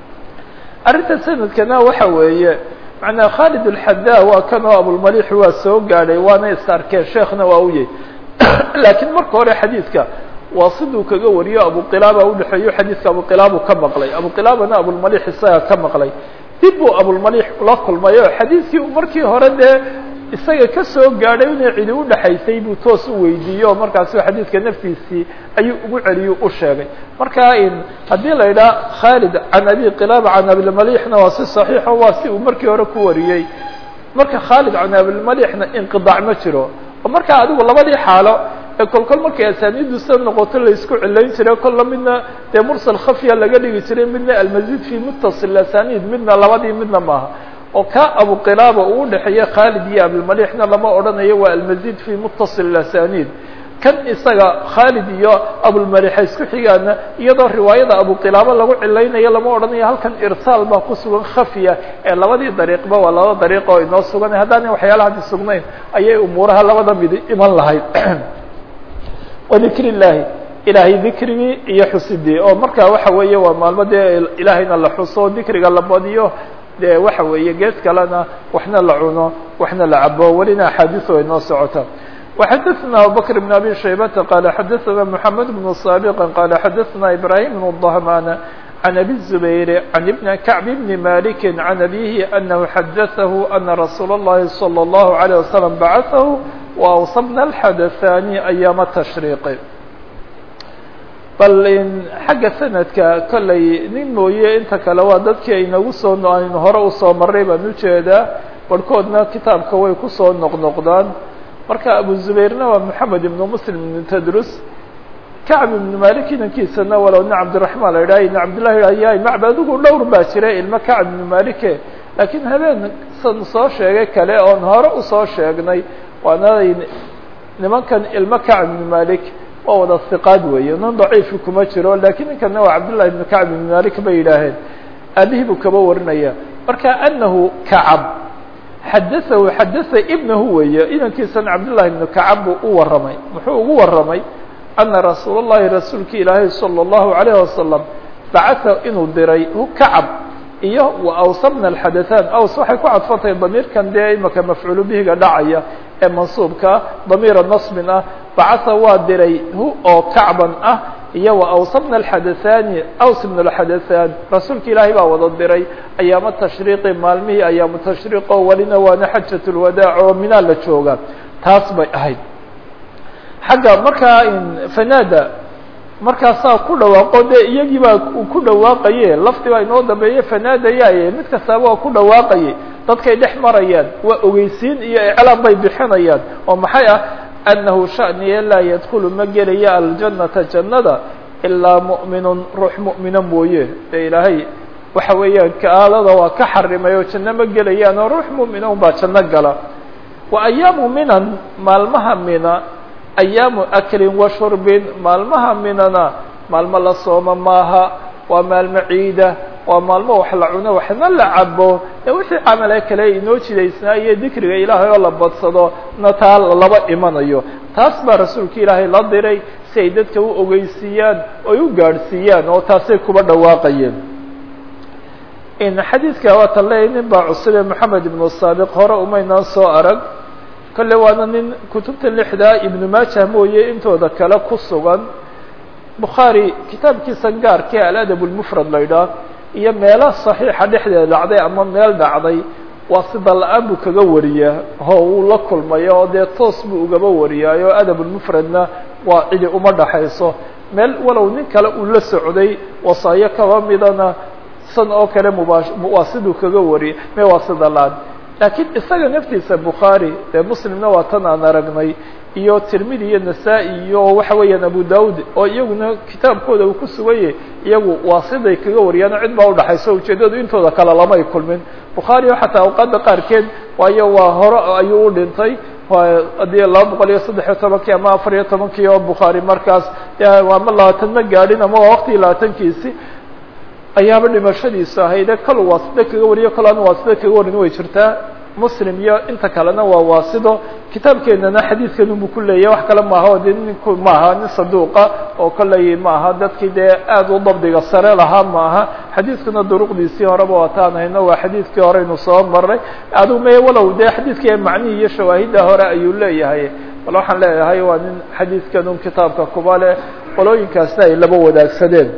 arrinta sanadkana waxa weeye macnaa khaalid alxada waa kanoo abulmalix waa soo gaadhay waana is arkeen sheekhna waa u yahy laakiin marka hore xadiidka waa siduu kaga wariyo abuqilaaba udhexeeyo xadiidka abuqilaabu ka maqlay abuqilaabana abulmalix isaga ka maqlay dib buu abulmalix ula kulmayo xadiidkii markii hore dee isaga ka soo gaadhay inay cidi udhexaysay buu toos u weydiiyo markaasu xadiidka naftiisii ayuu ugu celiyo u sheegay marka haddii la yidhaha khaalid can abi qilaaba can abilmalixna waa si saxiixo waa si uu markii hore ku wariyey marka khaalid can abilmalixna inqidaac ma jiro oo markaa adigu labadii xaalo ee kol kol markay asaaniiddu sa noqoto laisku cilayn jiray kolla midna dee mursal khafya laga dhigi jiray midna almazid fi muttasil asaniid midna labadii midna maaha oo ka abuqilaaba uu udhexeeya khaalid iyo abilmalixna lama odhanayo waa almazid fi muttasil asaniid kan isaga khaalid iyo abulmalixa isku xigaana iyadoo riwaayada abuqilaaba lagu cilaynayo lama odhanayo halkan irsaal baa ku sugan khafya ee labadii dariiqba waa laba dariiq oo inoo sugan haddaana waxyaalahaasi sugnayn ayay umuuraha labada midi iman lahayd wadikri llahi ilaahay dikrigii iyo xusidii oo markaa waxa weeye waa maalmo dee ilaahayna la xuso dikriga la badiyo dee waxa weeye gees kalena waxna la cuno waxna la cabo welina axaadiis way noo socota وxadثna abubكر بن abي شhaybةa qال xadثna محamed بن صاaبق qال xadثna إbrahيم بن الضhman عن أbي الزبير عن بن كعب بن مالك عن أbيه أنه xadثه أنa رsuuل اللhi صلى الله عليه وسلم بعثه وأوصبna الxadثاni أيام التشhريq bal xagga sanadka kollay nin mooye inta kale waa dadkii aynagu soo aynu hore usoo maray baan ujeedaa barhkoodna kitaabka way kusoo noqnoqdaan marka abu zubayrna waa moxamed ibnu muslim ibnu tadrus kacb ibnu malik inankiisana walow nin cabdiraxmaan la idhaha ina cabdillahi ayaay macba adigu dhowr baa jiray ilmo kacb ibnu malike laakiin habeen san soo sheegay kale oon hore usoo sheegnay waana nimankan ilmo kacb ibnu malik waa wada hiqaad weeye nin daciifi kuma jiro lakiin ninkana waa cabdillahi ibnu kacb ibnu malik bay yidhaaheen aabihii buu kaba warinaya marka anahu kacab xadaثahu xadaثa ibnahu weeye inankiisana cabdillahi ibnu kacab buu u waramay muxuu ugu waramay ana rasuul الlahi rasuulki ilaahay salى الlahu عalayه wasalam bacatha inuu diray hu kacab iyo wa awsabna alxadathaan aws waxay ku cadfatay damiirkan dee imaka mafcuulu bihiga dhacaya ee mansuubka damiira nasbin ah bacatha waa diray hu oo kacban ah iyo wa awsabna alxadathaani aws ibn alxadathaan rasuulka ilaahay baa wada diray ayaamo tashriiqi maalmihii ayaamu tashriiq oo welina waana xajat lwadaac oo minaa la jooga taas bay ahayd xagga markaa fanaada markaasaa ku dhawaaqo dee iyagii baa ku dhawaaqaye lafti baa inoo dambeeye fanaadayaye mid kastaaba waa ku dhawaaqaye dadkay dhex marayaan waa ogeysiin iyo iclaam bay bixinayaan oo maxay ah annahu shaniye laa yadkulu ma gelaya aljannata jannada ilaa mu'minun ruux mu'mina mooye ee ilaahay waxa weeyaan kaalada waa ka xarimay oo janno ma gelayaan oo ruux mu'mina un baa janno gala wa ayaamu minan maalmaha mina ayaamu aklin wa shurbin maalmaha minana maalmo la sooma maaha waa maalmo ciida waa maalmo wax la cuno waxna la cabo ee wixii camale kale inoo jidaysnaa iyo dikriga ilaahay oo la badsado na taa laba imanayo taas baa rasuulka ilaahay la diray si ay dadka u ogeysiiyaan oy u gaadhsiiyaan oo taasay kuba dhawaaqayeen in xadiidka waa taleey nin baa cusube moxamed ibnu saabiq hore umaynaan soo arag kale waana nin kutubta lixdaa ibnu maajah mooye intooda kale ku sugan bukhaari kitaabkiisa gaarkee aladab lmufrad la ydhaah iyo meelo saxiixa dhexdeeda dhacday ama meel dhacday waa sida la-aan buu kaga wariyaa oo uu la kulmayo oo dee toos buu ugaba wariyaayo adabulmufradna waa cidi uma dhaxayso meel walow nin kale uu la socday wasaayo kaba midana san oo kale mubaash waa siduu kaga wariyay me waa sida la-aan laakiin isaga naftiisa bukhaari dee muslimna waa tan aan aragnay iyo tirmidi iyo nasaa-i iyo waxa weeyaan abu daud oo iyaguna kitaabkooda uu ku suganyay iyagu waa siday kaga wariyaan cid baa udhaxayso ujeedadu intooda kale lamay kulmin bukhaari xataa awqaada qaarkeed waayo waa hore ayuu u dhintay hadii laba boqol iyo saddex iyo tobankii ama afar iyo tobankii oo bukhaari markaas ama labaatan ma gaadhin ama waa waqtigii labaatankiisi ayaaba dhimashadiisu ahayde kal waasida kaga wariyo kal aan waasida kaga warin way jirtaa muslim iyo inta kalena waa waasido kitaabkeenana xadiidkan unbu ku leeyahy wax kale maaha o de ninku maaha nin saduuqa oo kolley maaha dadkii dee aad u dabdiga sare lahaa maaha xadiidkuna duruqdiisii horeba waataan hayno waa xadiidkii horeynu soo maray adu me walow dee xadiidkii macnihii iyo shawaahidda hore ayuu leeyahay bal waxaan leeyahay waa nin xadiidkan un kitaabka kuba leh qolooyinkaasna ay laba wadaagsadeen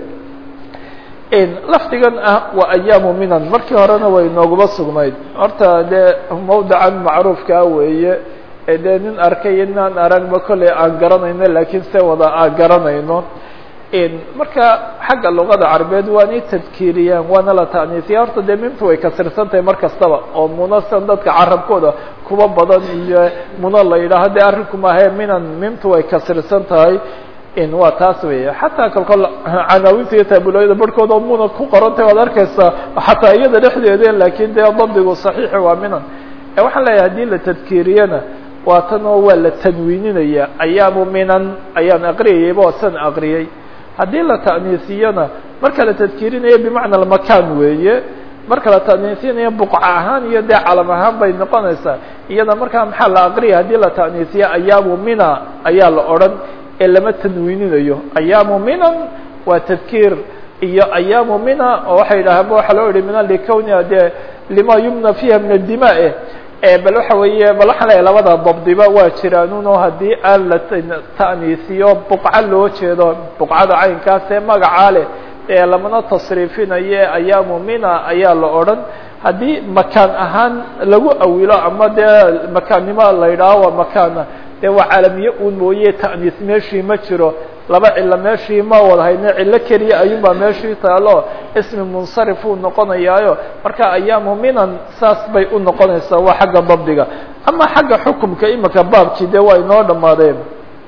lafdigan ah waa ayaamu minan markii horena way nooguba sugnayd horta dee mawdacan macruufkaa weeye ee dee nin arkay inaan aragba kolley aan garanayno laakiin se wada aan garanayno marka xagga luqada carabeed waanay tadkiiriyaan waana la ta'niisiya horta dee mimtu way kasirsan tahay mar kastaba oo munasan dadka carabkooda kuba badan iyo muna la yidhaaho dee arrinku maahae minan mimtu way kasirsan tahay waa taas weeye xataa kolkol canaawinta iyo taabulooyada barhkooda oo muna ku qorantay waad arkaysaa xataa iyada dhexdeeda laakiin dee dabdigu saxiixi waa minan waxaan leeyahay hadii la tadkiiriyana waa tan oo waa la tanwiininaya ayaamu minan ayaan aqriyayayba oo san aqriyay haddii la ta'niisiyana marka la tadkiirinayo bimacna almakaan weeye marka la ta'niisinayo buqca ahaan iyo dee calam ahaan bay noqonaysaa iyada markaa maxaa la aqriyay haddii la ta'niisiyo ayaamu mina ayaa la odhan ee lama tanwiininayo ayaamu minan waa tadkiir iyo ayaamu mina oo waxay yidhaaheen waxa loo yihi minan likawniha dee lima yumna fiiha min adima e bal waxa weeye bal waxaan leeyahay labada dabdiba waa jiraanuno haddii aan la ta'niisiyo buqca loo jeedo buqcada caynkaas ee magacaa leh ee lamana tasriifinayo ayaamu mina ayaa la odhan haddii makaan ahaan lagu awilo ama dee makaannimo la yidhaaho waa makaana dee waa caalamiye uun mooye ta'niis meeshii ma jiro laba cilo meeshii ma wada hayne cilo keliya ayuunbaa meeshii taalo ismi munsarif uu noqonayaayo marka ayaamu minan saas bay u noqonaysaa waa xagga dabdiga ama xagga xukumka imika baabkii dee waa inoo dhammaadeen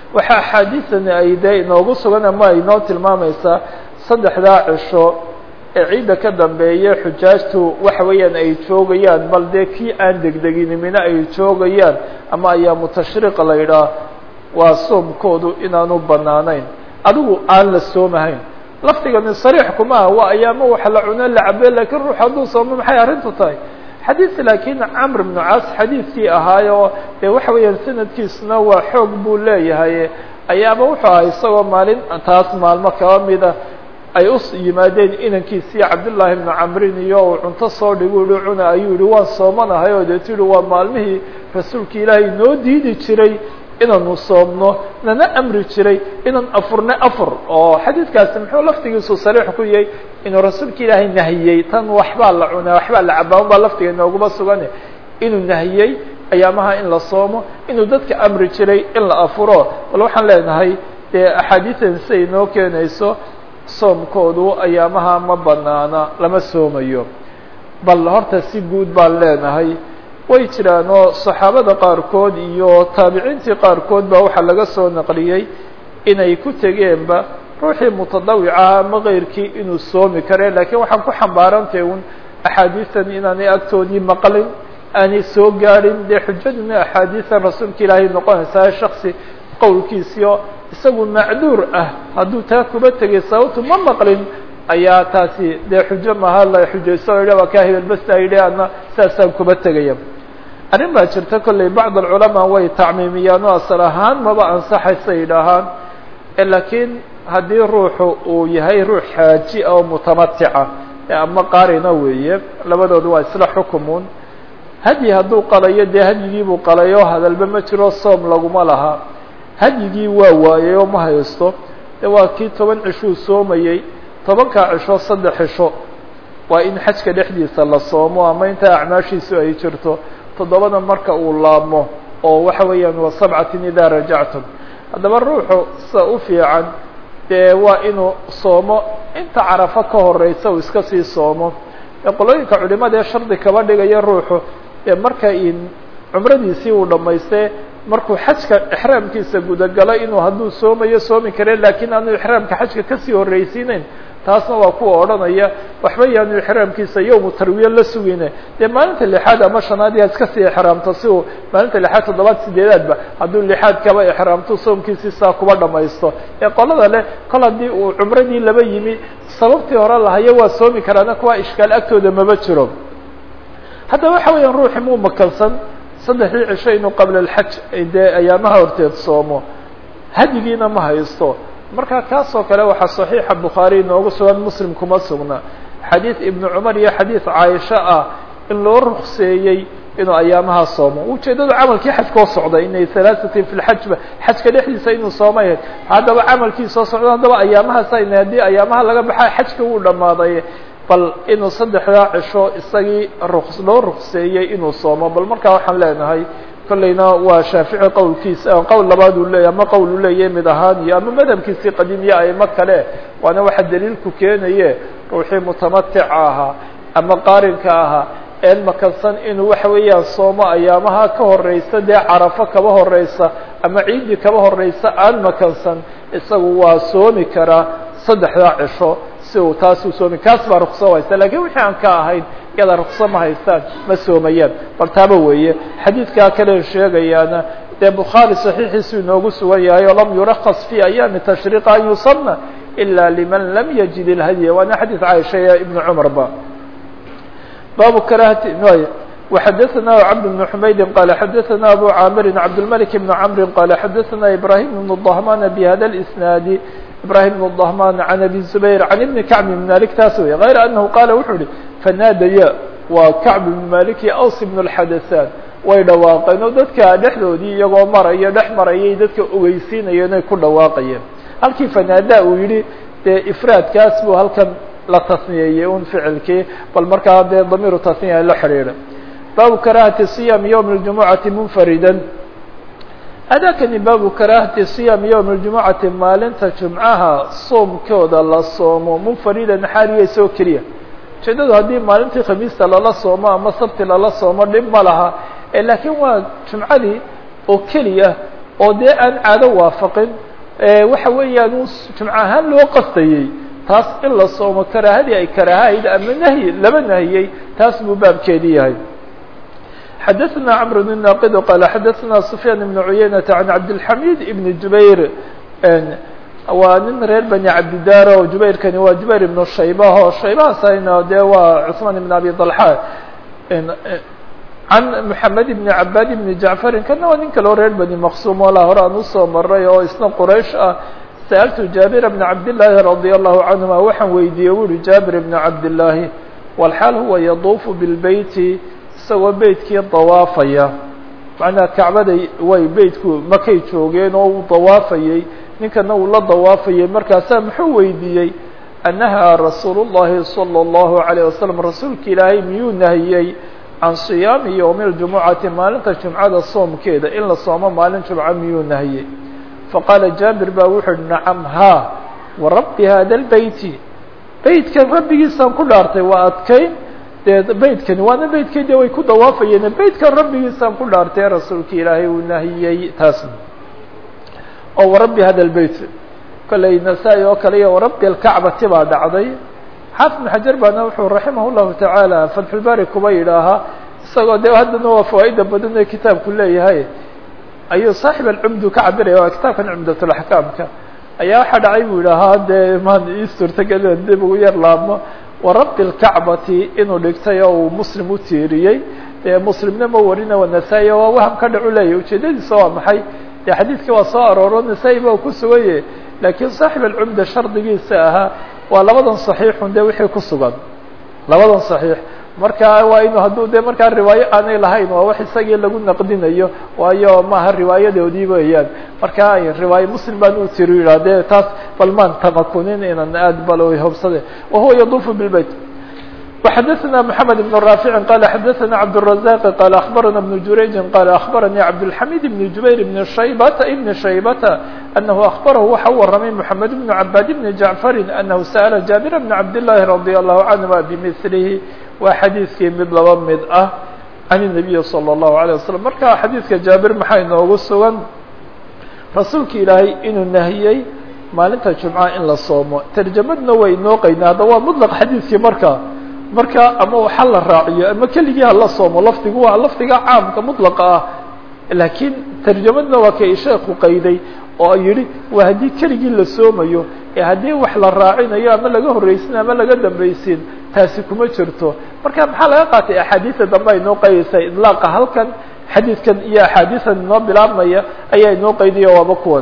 waxaa axaadiisani ay dee inoogu sugan ama ay inoo tilmaamaysaa saddexdaa cisho ee ciidda ka dambeeya xujaajtu waxa weeyaan ay joogayaan bal dee kii aan degdeginimina ay joogayaan ama ayaamu tashriiq la yidhaah waa soomkoodu inaanu banaanayn adigu aan la soomahayn laftigani sariix kuma aha waa ayaamo waxa la cuno la cabe lakiin ruux hadduu soomo maxay arrintu tahay xadiis laakiin camr ibnu caas xadiidkii ahaayo dee waxa weeyaan sanadkiisuna waa xoog buu leeyahay ayaaba wuxuu ahaa isagoo maalin taas maalmo kaba mida ay u yimaadeen inankiisii cabdullaahi ibnu camrin iyo uu cunto soo dhigu yihi cuna ayuu yihi waan soomanahay oo deetu yihi waa maalmihii rasuulka ilaahay noo diidi jiray inaanu soomno nana amri jiray inaan afurne afur oo xadiidkaasi muxuu laftigiisu sariix ku yahay inuu rasuulka ilaahay nahiyey tan waxbaa la cunaa waxbaa la cabaa unbaa laftiga inooguma sugan inuu nahiyey ayaamaha in la soomo inuu dadka amri jiray in la afuro bal waxaan leenahay dee axaadiidan siday inoo keenayso soomkoodu ayaamaha ma banaana lama soomayo bal horta si guud baan leenahay way jiraan oo saxaabada qaarkood iyo taabiciintii qaarkood baa waxaa laga soo naqliyey inay ku tegeenba ruuxii mutadawicaha ama keyrkii inuu soomi kare lakiin waxaan ku xambaarantay un axaadiistan inaanay agtoodii maqlin aanay soo gaadhin dee xujaduna axaadiistan rasuulka ilaahay noqonaysaa shaksi qowlkiisiio isagu macduur ah hadduu taa kuba tegay sababtu ma maqlin ayaa taasi dee xujo maha la xujayso o yidha waa kaa hebel basta yidhi ana saasaan kuba tegaya arrin baa jirta kolley bacd alculamaa way tacmiimiyaan oo asal ahaan maba ansaxaysa yidhaahaan laakiin haddii ruuxu uu yahay ruux xaaji oo mutamatica ama qaarina weeye labadooda waa isla xukumun hadyi hadduu qalayo dee hadyigiibuu qalayo hadalba ma jiro soom laguma laha hadyigii waa waayey oo ma haysto de waa kii toban cishuu soomayey tobankaa cisho saddex cisho waa in xajka dhexdiisa la soomo ama intaa acmaashiisu ay jirto toddobada marka uu laabmo oo waxa weeyaan wa sabcatin idaa rajactum haddaba ruuxu sida u fiican dee waa inuu soomo inta carafo ka horeysa uu iska sii soomo ee qolooyinka culimada ee shardi kaba dhigaya ruuxu dee marka in cumradiisii uu dhamaystay markuu xajka ixraamkiisa gudagalo inuu hadduu soomayo soomi kare lakiin aanu ixraamka xajka kasii horreysiinayn taasna waa kuwa odhanaya waxba yaanu ixraamkiisa yowmu tarwiye la sugine dee maalinta lixaad ama shanaad yaa iska sii ixraamto si uu maalinta lixaad toddobaad sideedaadba hadduu lixaad kaba ixraamto soomkiisii saa kuba dhamaysto ee qolada leh kol haddii uu cumradii laba yimi sababtii hore lahayo waa soomi karaana kuwa ishkaal agtooda maba jiro haddaba waxa weeyaan ruuxi muu makansan saddexdii cisho inuu qabla alxaj dee ayaamaha horteed soomo hadyigiina ma haysto marka kaasoo kale waxaa صaxiixa bukhaari inoogu sugan muslim kuma sugna xadiid ibnu cumar iyo xadiid caaisha ah in loo rukseeyey inuu ayaamaha soomo ujeedadu camalkii xajkoo socday inay halaaثatin fi lxajba xajka dhexdiisa inuu soomay haddaba camalkii soo socdo haddaba ayaamahaas ayna haddii ayaamaha laga baxa xajka wuu dhamaaday bal inuu saddexdaa cisho isagii ruks loo rukseeyey inuu soomo bal markaa waxaan leenahay kollayna waa shaafici qowlkiisa qowl labaad uu leeyahy ama qowl uu leeyahay mid ahaan iyo ama madhabkiisii qadiimiye aimo kale waana waxa daliilku keenaye ruuxii mutamatica ahaa ama qaarinka ahaa een makansan inuu waxa weeyaan soomo ayaamaha ka horeysa dee carafo kaba horeysa ama ciidii kaba horeysa aan makansan isagu waa soomi karaa saddexdaa cisho si uu taas u soomi kaas baa rukso haysta lakiin wixii aan ka ahayn iyada rukso ma haystaan ma soomayaan bal taaba weeye xadiidkaa kale sheegayaana dee bukhaari saxiixiisu inoogu sugan yahay oo lam yurakas fi ayaami tashriiqa an yusamna ila liman lam yajid ilhadya waana xadiid caaisha iyo ibnu cumar ba baabu karahati وxadثna cبد بن حmayd qال xadثna أbو cاmr cبدالملك بن cمr qال xadثna إبراهيم بن الضhman بhda الإسناaد إبراهيم بن الضhman عن أbي زبير عن بن كعب بن مالك taas wey غayr أنه qاl wuxuu hi فناadya waa كعب بن مالك iyo أوس بن الxadثاn way dhawaaqeen oo dadka dhexdoodii iyagoo maraya dhex marayay dadka ogeysiinaya inay ku dhawaaqayeen halkii فناada uu yihi dee إفraadkaas buu halkan la tasniyeeyey un ficilkii bal markaa dee damiiru tasniya la xidhiidha baabu karahati صiyam ywم الجumucati munfarida adakani baabu karahati صiyam ywم الجumucati maalinta jumcaha soomkooda la soomo munfaridan xaaliya soo keliya ujeedadu haddii maalintii khamiista lala soomo ama sabti lala soomo dhib ma laha lakiin waa jumcadii oo keliya oo dee aan caado waafaqin waxa weeyaan uu jumco ahaan loo qastayey taas in la soomo karaahadii ay karaahayd ama nahyi laba nahiyey taas buu baabkeedii yahay xadaثna cمr بن ناqd qال xadaثna سفyاn بن عuyaynةa عan cabdالحamid بn jubayr waa nin reer bani cabdidaar oo jubayrkani waa jubayr ibnu shaybaho shaybahaasayna dee waa cثmaan ibn abi طalxa can mحamed ibn cabad ibn jacfarin kana waa nin kaleo reer bani maqsum o la hore aan usoo maray oo isna quraysh ah sa'altu jaabir bna cabdالlahi radي الlahu canهuma waxaan weydiiyey u uhi jaabir ibn cabdالlahi wاlxaal huwa yaduufu biاlbeyti isagoo beytkii dawaafaya macnaha kacbada way beytku makay joogeen oo uu dawaafayey ninkana uu la dawaafayey markaasaa muxuu weydiiyey annahaa rasuulu llahi salى اllahu عalيه wasalam rasuulka ilaahay miyuu nahiyey can siyaami yowmi اljumucati maalinta jumcada soomkeeda in la soomo maalin jumco miyuu nahiyey faqaala jaabir baa wuxu uhi nacam haa warabbi hada lbeyti beytkan rabbigiisaan ku dhaartay waa adkayn dee beytkani waana beytkii de way ku dawaafayeen beytkan rabbigiisaan ku dhaartay rasuulka ilaahay uu nahiyey taas oo warabbi hada lbeyt kolley nasaa-i oo kale iyo warabbi alkacbati baa dhacday xaafid ibn xajar baana wuxuu raximah llahu tacaala fatxulbaari kuba yidhaahaa isagoo de haddana waa fawaaida badan ee kitaabku leeyahay ayuu saaxib alcumdu ka cabiraya waa kitaabkan cumdatulaxkaamka ayaa waxaa dhacay buu yidhaahaa dee maan ii suurtageleen dib ugu yar laabmo warabbi lkacbati inuu dhigtay oo uu muslim u tiiriyey dee muslimna ma warina waa nasaa-i waa waham ka dhacu leeyahy ujeedadiisa waa maxay dee xadiidkii waa soo arooro nasaa-i ba ku sugaye laakiin saaxib alcumda shardigiisa ahaa waa labadan صaxiixun de wixii ku sugan labadan صaxiix marka waa inu hadduu de markaa riwaayo aanay lahayn waa wax isagii lagu naqdinayo waayo maaha riwaayadoodii weeyaan marka riwaayo muslim baan u tiri yidhah de taas bal maan tamakunin inan aad bal hobsade wahuwa yaduufu bilbeyt وxadثna محamed بن رافع qال xadثna cabdالرزاq qال أخbarana بن jurayji qال أخbaranii cabdالحamid بن jubayr بن shaybata بn shaybata أnahu أخbarahu waxa u waramay محamed بن cabad بn jacfari أnahu sأla jaabir بn cabdالlahi radي الlahu canهuma bmilihi waa xadiidkii mid laba mid ah can النabiyi slى الlahu عalيه waslم marka xadiidka jaabir maxaa inoogu sugan rasuulka ilaahay inuu nahiyey maalinta jumca in la soomo tarjamadna way inoo qeynaa hadda waa mطlq xadiidkii marka marka ama waxa la raaciyo ama keligii hala soomo lafdigu waa lafdiga caamka mطlaqa ah laakiin tarjamadna waa kay sheekhu qayday oo yihi waa haddii keligii la soomayo ee haddii wax la raacinayo ama laga horreysin ama laga dambaysin taasi kuma jirto marka maxaa laga qaatay axaadiida dambe ay noo qaydaysa idlaaqa halkan xadiidkan iyo axaadiisan inoo bilaabmaya ayaa inoo qaydiya waaba kuwan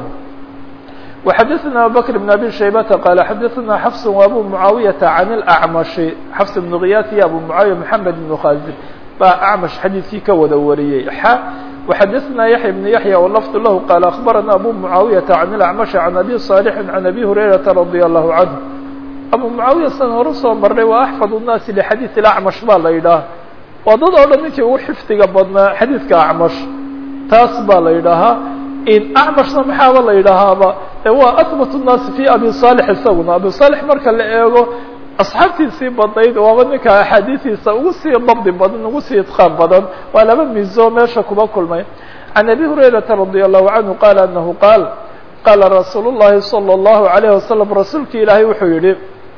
وxadثna abubكر بن abي شhaybةa qال xadثna xفs وabو معaaوiyaةa عan الأعmش xفs بن غiyاث iyo abu معaaوiya محamed بن khازin baa أعmش xadiidkii ka wada wariyey x وxadثna yaحيى بن yaحيى وlفظ lah qال أخbarana abu معaaوiyaةa عan الأعmش عan أbي صالح عan أbي هurayرaةa رadي الله عanه abu معaaوiya san hore soo maray waa أxفظ الناasi لxadيiث الأعmش ba la yidhaah waa dad oo dhan ninkii ugu xifdiga badnaa xadiidka أعmش taas baa la yidhaahaa أعmشna maxaaba la yidhaahaaba waa أثبت الناasi في abi صالح isaguna abi صالح marka la eego asxaabtiisii badnayd waaba ninka axaadiiثiisa ugu sii dabdi badan ugu sii idqaan badan waa laba mizo meesha kuba kulmay عan أbي هurayرaةa رadي الله عanه qال أنه qاal qاala رasuul الlahi صلى الlaه عليه وasلم rasuulki ilaahay wuxuu yihi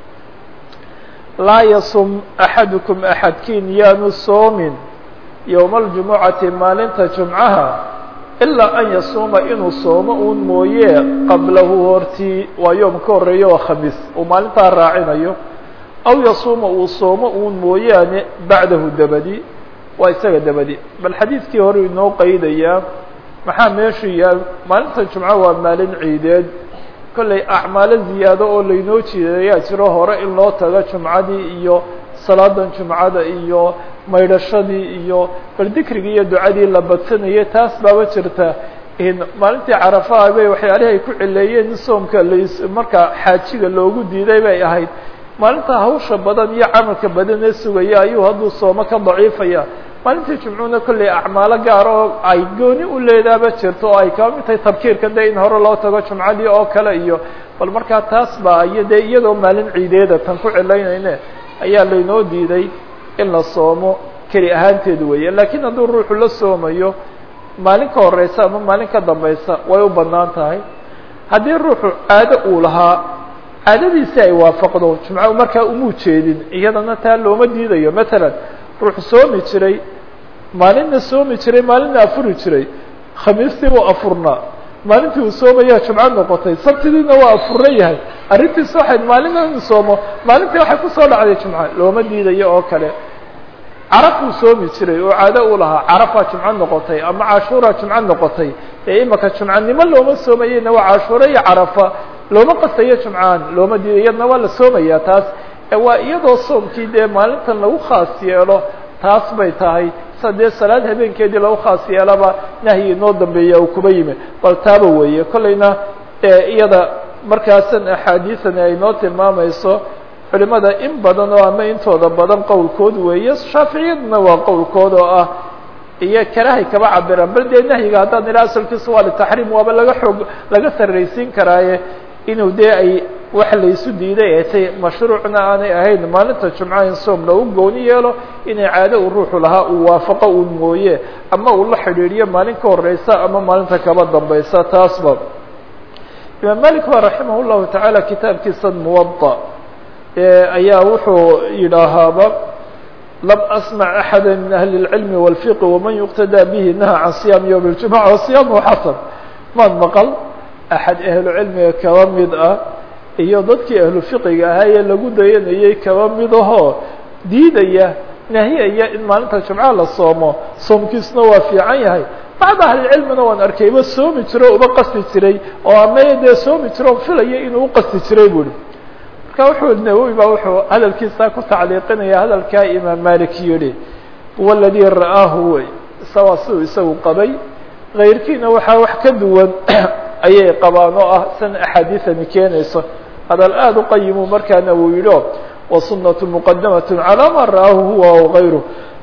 laa yasum أxadكم أxadkiin yaanu soomin yowma الجumuعati maalinta jumcaha ilaa an yasuuma inuu soomo uun mooye qablahu hortii waa yoom ka horreeya oo khamiis uu maalintaa raacinayo aw yasuuma uu soomo uun mooyaane bacdahu dabadi waa isaga dabadi bal xadiidkii hore inoo qaydayaa maxaa meeshu yaal maalinta jumco waa maalin ciideed kollay acmaalo ziyaado oo laynoo jiidayaa jiro hore in loo tago jumcadii iyo salaadan jumcada iyo maydhashadii iyo bal dikrigii iyo ducadii la badsanayay taas baaba jirta maalintii carafaha bay waxyaalihi ay ku cileeyeen in soomka las markaa xaajiga loogu diiday bay ahayd maalinta hawsha badan iyo camalka badan ee sugaya ayuu hadduu soomo ka daciifaya maalintii jumcuuna kollay acmaalo gaar oo ay gooni u leedaaba jirto oo ay kaba mid tahay tabkiirka de in hore loo tago jumcadii oo kale iyo bal markaa taas baa iyo dee iyadoo maalin ciideeda tan ku cilaynayne ayaa laynoo diiday in la soomo keli ahaanteed weeye laakiin hadduu ruuxu la soomayo maalin ka horeysa ama maalin ka dambaysa way u banaan tahay haddii ruuxu caado uu lahaa caadadiisi ay waafaqdo jumco markaa umuu jeedin iyadana taa looma diidayo matalan ruuxu soomi jiray maalinna soomi jiray maalinna afuri jiray khamiistii uu afurnaa maalintii uu soomayaa jumco noqotay sabtidiina waa afurna yahay arrintiis waxayd maalinna inu soomo maalintii waxay kusoo dhacday jumco looma diidayo oo kale caraf uu soomi jiray oo caado uu lahaa carafaa jumco noqotay ama cashuuraa jumco noqotay ee imaka jumcanimo looma soomayeyna waa cashuuro iyo carafa looma qastayo jumcaan looma diiday iyadna waa la soomayaa taas waa iyadoo soomkii dee maalintan lagu khaas yeelo taas bay tahay sa dee salaad habeenkeedii lagu khaas yeelaba nahyi inoo dambeeya uu kuba yimi bal taaba weeye kollayna iyada markaasan axaadiisani ay noo tilmaamayso culimada in badan oo ama intooda badan qowlkood weeye shaaficiyaduna waa qowlkood oo ah iyo karahay kaba cabiraan bal dee nahyiga haddaan ilaa asalkiisa waa litaxriim waaba laga xoog laga sarraysiin karaaye inuu dee ay wax laysu diiday ee tay mashruucna aanay ahayn maalinta jumca in soom lagu gooni yeelo inay caado uu ruuxu lahaa uu waafaqo uu mooye ama uu la xidhiidhiyo maalin ka horeysa ama maalinta kaba dambaysa taasba imaam malik ba raximah llahu tacaala kitaabkiisa muwada ayaa wuxuu yidhaahaaba lam asmac axada min ahli اlcilmi wاlfiqi waman yuqtadaa bihi naha can siyaam yowm اljumca wasiyaamuhu xasan maad maqal axad ahlu cilmiga kaba mid ah iyo dadkii ahlu fiqiga ahaa ee lagu dayanayay kaba mid ahoo diidaya nahiyaya in maalinta jumca la soomo soomkiisna waa fiican yahay bacda ahlicilmina waan arkayba soomi jiro uba qasti jiray oo amaya dee soomi jiro filaya inuu uqasti jiray buuri marka wuxuu nawowi ba wuxuu hadalkiisa ku tacliiqinaya hadalkaa imaam malik yihi huwa aladii ra'aahu wey isagaa siduu isagu qabay kayrkiina waxaa wax ka duwan ayay qabaan oo ah san axaadiisani keenayso hadal aada u qayimu markaana uu yidho wasunatu muqadamat calaa ma ra'aahu huwa aw gayru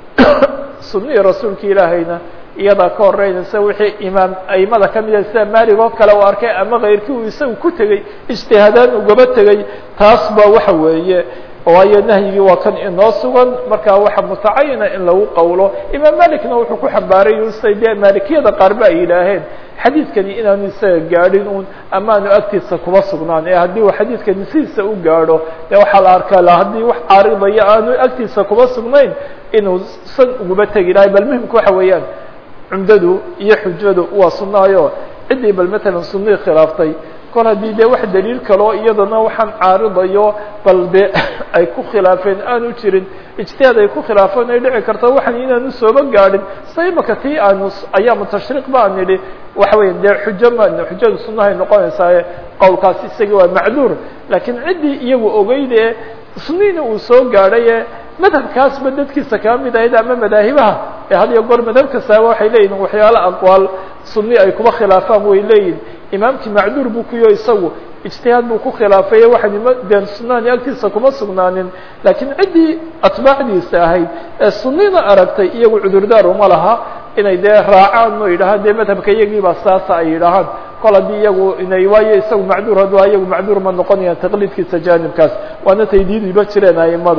sunihii rasuulka ilaahayna iyadaa ka horeynaysa wixii imaam aimada kamida sida maalig oo kale u arkay ama kayrkii uu isagu ku tegey ijtihaadaan ugaba tegey taas ba waxa weeye waayo nahyigii waa kan inoo sugan markaa waxa mutacayina in lagu qowlo imaam malikna wuxuu ku xambaaray say dee maalikiyada qaar ba ay yidhaaheen xadiidkani inaanu isaga gaadhin un amaanu agtiisa kuba sugnaan ee haddii uu xadiidkani sidiisa u gaadho dee waxaa la arkaa la haddii wax caaridaya aanu agtiisa kuba sugnayn inuu san uguba tegi lahay bal muhimka waxa weeyaan cumdadu iyo xujadu waa sunaayo ciddii bal matalan sunihii khilaaftay kol haddii dee wax daliil kaloo iyadana waxaan caaridayo bal dee ay ku khilaafeen aanu jirin ijtihaad ay ku khilaafeen ay dhici karto waxan inaanu sooba gaadhin sa imaka tii aanu ayaamu tashriiq baan nidhi waxa weya dee xujo ma xujadu sunahay noqonaysaaye qowlkaas isagii waa macduur laakiin ciddii iyagu ogeyde sunnihiina uu soo gaadhaye madhabkaasba dadkiisa kaa mid ahayd ama madaahibaha ee had iyo goor madhab kastaaba waxay leeyihin waxyaalo aqwaal sunni ay kuba khilaafaan way leeyihin imaamkii macduur buu kuyo isagu ijtihaad buu ku khilaafay waxaan deen sunaani agtiisa kuma sugnaanin laakiin ciddii atbaacdiisa ahayd ee sunnina aragtay iyagu cudurdaar uma laha inay dee raacaan oo yidhahaan dee madhabka iyagiiba saasa ay yidhaahaan kol haddii iyagu inay waayo isagu macduur hadduu iyagu macduur ma noqonayaan taqliidkiisa jaanibkaas waana taydiidiba jireen aimadu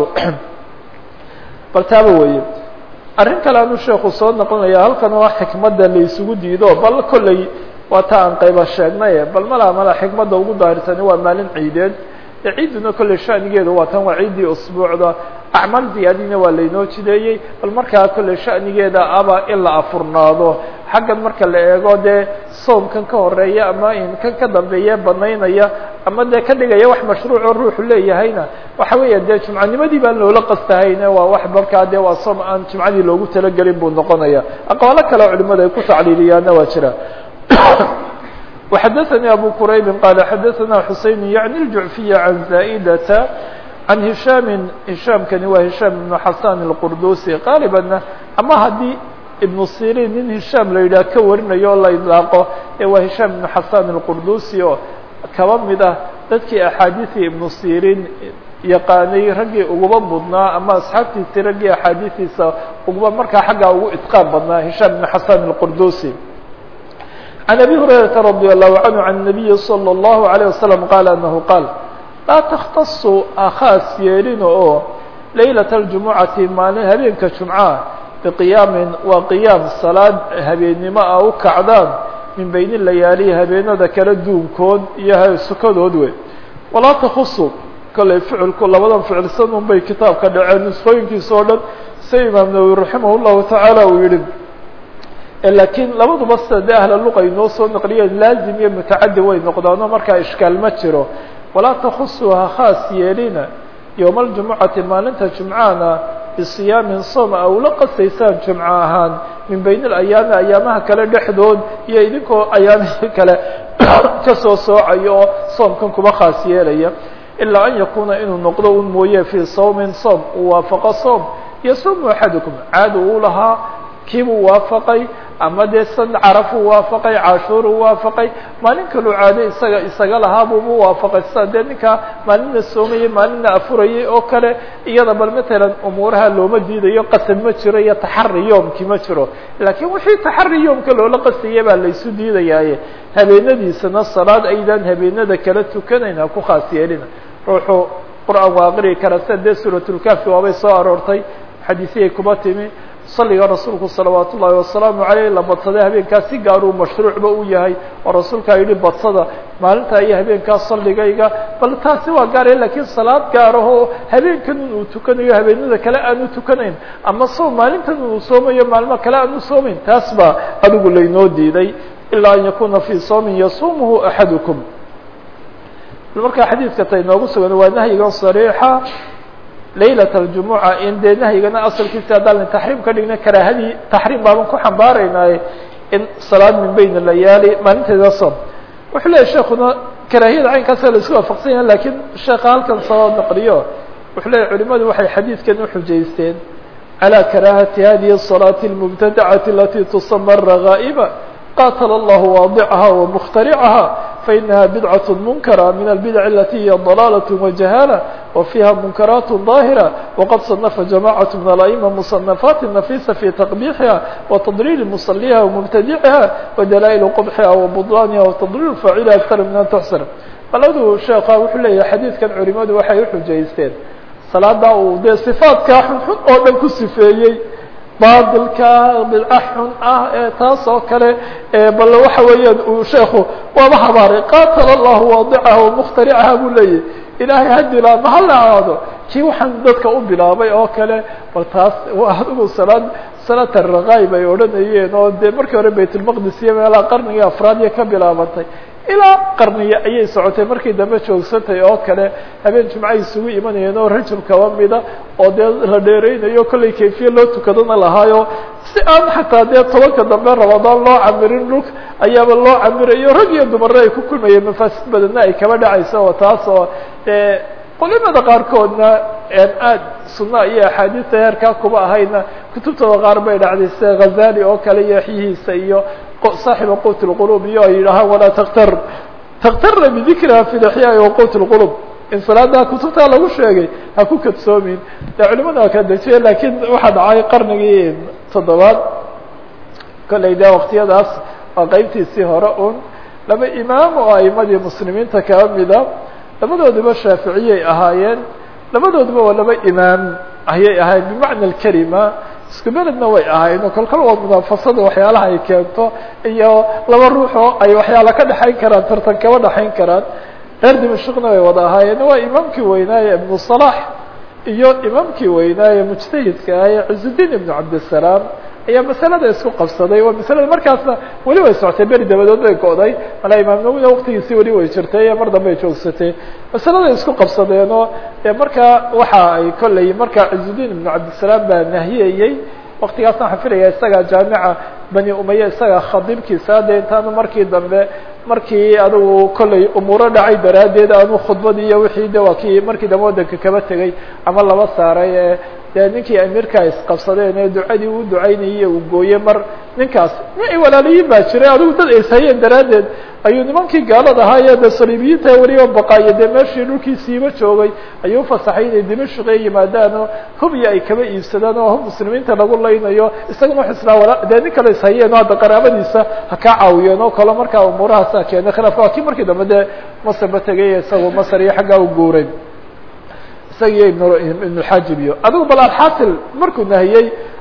bal taaba weeye arrin kale anuu sheekhu soo noqonaya halkan waa xikmadda la isugu diido bal kolley waa ta aan qayba sheegnaye bal malaa mala xikmadda ugu daarisani waa maalin ciideed ee ciidduna kolley shanigeedu waa tan waa ciiddii usbuucda acmaal ziyaadina waa laynoo jideeyey bal markaa kolley shanigeeda aba in la afurnaado xaggan marka la eego dee soomkan ka horeeya ama kan ka dambeeye banaynaya ama dee ka dhigaya wax mashruuco ruuxu leeyahayna waxa weeya dee jumcanimadii baan loola qastahayne waa wax markaa dee waa soom aan jumcadii loogu talagelin buu noqonaya aqwaalo kale culimada ay ku tacliiliyaana waa jira وxdثnي أbو qرayb qال xdثna حuseين yعnي الجuعفiي عن زائdة عن هiشhاm هiشhاmkani waa هiشhاm بن xaسان الqردوسي qاaلبna ama hadii iبن sirin nin هiشhاm la yidhah ka warinayo o la iطلاaqo ee waa هiشhاm بن xaسان الqردوسي oo kaba mid ah dadkii أxاadiثii iبن sirin yaqaanay raggii uguba mudnaa ama asxaabtiisii raggii أxaadiثiisa uguba markaa xaggaa ugu iطقاan badnaa هiشhاm بن xaسان الqردوسي عن أبي هريرة رضي الله عنه عن النبي صلى الله عليه وسلم قال أنه قال لا تختصوا أخاas yeelin oo ليلة الجuمعaةi maalin habeenka جuمعة biqiyaamin waa qiyaam salaad habeennimo ah u kacdaan min bayni layaali habeenada kala duunkood iyo sukadood wey walaa takusu kolley ficilku labadan ficilsan un bay kitaabka dhaceen nusqooyinkiisa oo dhan sida imaam nawowi raximah llahu tacaala uu yihi laakiin labaduba sida dee ahla luqa inoo soo naqliyeen laazim iyo mutacadi way noqdaano markaa ishkaal ma jiro walaa takusuha khaas yeelina yowma aljumucati maalinta jumcaana bisiyaamin sooma a ula qasaysaan jumco ahaan min bayn alayaami ayaamaha kale dhexdood iyo idinkoo ayaamihii kale kasoo soocayo oo soomkan kuba khaas yeelaya ilaa an yakuuna inuu noqdo un mooye fii sawmin soom uu waafaqo soom yasuumu axadukum caada uu lahaa kiibuu waafaqay ama dee san carafuu waafaqay cashuuruu waafaqay maalin kaluu caado isaga isaga lahaabuubu waafaqay sida dee ninkaa maalinna soomayey maalinna afurayay oo kale iyada bal matalan umuuraha looma diidayo qasad ma jiro iyo taxari yoomki ma jiro laakiin wixii taxari yoomka loola qasaya baa laysu diidayaaye habeenadiisana salaad aydaan habeenada kala tukanayn ha ku khaas yeelina ruuxuu qur-aan waa aqriyi kara sida dee suuratulkaafi waabay soo aroortay xadiisiyay kuba timi salliga rasuulku salawaat ullaahi wasalaamu caleyh la badsaday habeenkaas si gaaruu mashruucba u yahay oo rasuulkaa yidhi badsada maalintaa iyo habeenkaas salligayga bal taasi waa gaaraya lakiin salaad gaarahoo habeenkan uu tukanayo habeenada kale aanu tukanayn ama soom maalintan uu soomayo maalmo kale aanu soomayn taas baa adigu laynoo diiday ilaa an yakuna fii sawmin yasuumuhu axadukum markaa xadiidka ta inoogu sugan waa nahyigan sariixa laylat aljumuca in dee nahyigana asalkiisa haddaan taxriim ka dhigna karaahadii taxriim baaban ku xambaaraynaaye in salaad min bayn layaali maalinteeda soom wuxuu leeyahy sheekuna karaahiyada caynkaasa la isku waafaqsan yahay lakiin sheeka halkan soo naqliyo wuxuu leeyahy culimadu waxay xadiidkan uxujaysteen calى karaahati hadihi الصalaati اlmubtadacati alati tusama ragaa'iba qatala allahu waadicaha wamukhtaricaha fainaha bidcaة munkara min albidac alati hiya ضalaalaة wajahaala وفيها منكرات ظاهرة وقد صنف جماعة من الأئمة مصنفات نفيسة في تقبيحها وتضليل مصليها ومبتدعها ودلائل قبحها وبطلانها وتضليل فاعلها أكثر من أن تحسن قالوا الشيخ wuxuu leeyahay xadiidkan culimadu waxay uxujaysteen salaada uu dee صifaadkaa xunxun oo dhan ku sifeeyey baadilka bidca xun ah ee taas oo kale bal waxa weeyaan uu sheekhu waaba habaaray qaatala allahu waadicaha wamukhtaricaha buu leeyahy ilaahay ha dilaa ma hala aado kii waxaan dadka u bilaabay oo kale bal taas waa adigu salaad salaat arakaib ay odhanayeen oo dee markii hore baytulmaqdis iyo meelaha qarnigii afraad iyo ka bilaabantay ilaa qarniya ayay socotay markii dambe joogsantay oo kale habeen jumcay isugu imanayeen oo rajul kaba mida oo dee la dheereynayo kollay kayfiye loo tukadana lahaayo si aan xataa dee tobanka dambe ramadaan loo camirin dhulk ayaaba loo camirayo rag iyo dumarre ay ku kulmayeen mafaasid badanna ay kaba dhacayso oo taas oo dee culimada qaarkoodna aad sunna iyo axaadiista heerkaa kuba ahayna kutubtooda qaar bay dhacday sida ghazali oo kale iyo axyihiisa iyo saaxiba qut lqulub iyo ay yidhaahaan walaa taktar taktarna bidikriha fi lixyaai wa qut lqulub in salaada kutubtaa lagu sheegay ha ku kadsoomin dee culimada waa kala dejiye lakiin waxaa dhacay qarnigii toddobaad kollay dee waktiyadaas waa qeybtiisii hore un laba imaam oo aimadii muslimiinta kaba mida labadooduba shaaficiyay ahaayeen labadooduba waa laba imaam ayay ahayn bimacna alkelima isku beledna way ahayn oo kolkol waa munaafasada waxyaalaha ay keento iyo laba ruux oo ay waxyaala ka dhexayn karaan tartan kaba dhexayn karaan reer dimashqna way wada ahaayeen waa imaamkii weynaaye ibnu صalax iyo imaamkii weynaaye mujtahidka ahaye cizudiin ibnu cabdisalaam ayaa masalada isku qabsaday waa masalada markaasna weli way socotay beri dabadood bay go'day malaa imaam nawina waktigiisii weli way jirtay mar dambe ay joogsatay masalada isku qabsadeen oo markaa waxa ay kollay markaa cizudiin ibnu cabdisalaam baa nahiyayey waktigaasna waxaan filaya isaga jaamica bani umaya isaga khadiibkiisa de intaanu markii dambe markii adigu kollay umuuro dhacay daraaddeed aanu khudbad iyo wixii de waa kii markii dambe waddanka kaba tegay ama laba saaray ee dee ninkii amiirka isqabsadeen ee ducadii uu ducaynayay uu gooye mar ninkaas nin walaalayiin baa jiray adigu dad ishayeen daraaddeed ayuu nimankii gaalada ahaa ee de saliibiyiinta weliba baqaayo dee meeshii dhulkiisiiba joogay ayuu ufasaxay inay dimashq ay yimaadaan oo hubya ay kaba iibsadaan oo hub muslimiinta lagu laynayo isagana wax islaa wala dee nin kale ishayeen oo hadda qaraabadiisa ha kaa caawiyeen oo kale markaa umuurahaasa keenay khilaafka waa kii markii dambe dee masarba tegay isagu masar iyo xaggaa u guuray isagiyo ibn ibnulxaajib iyo adigu bal alxaasil markuu nahiyey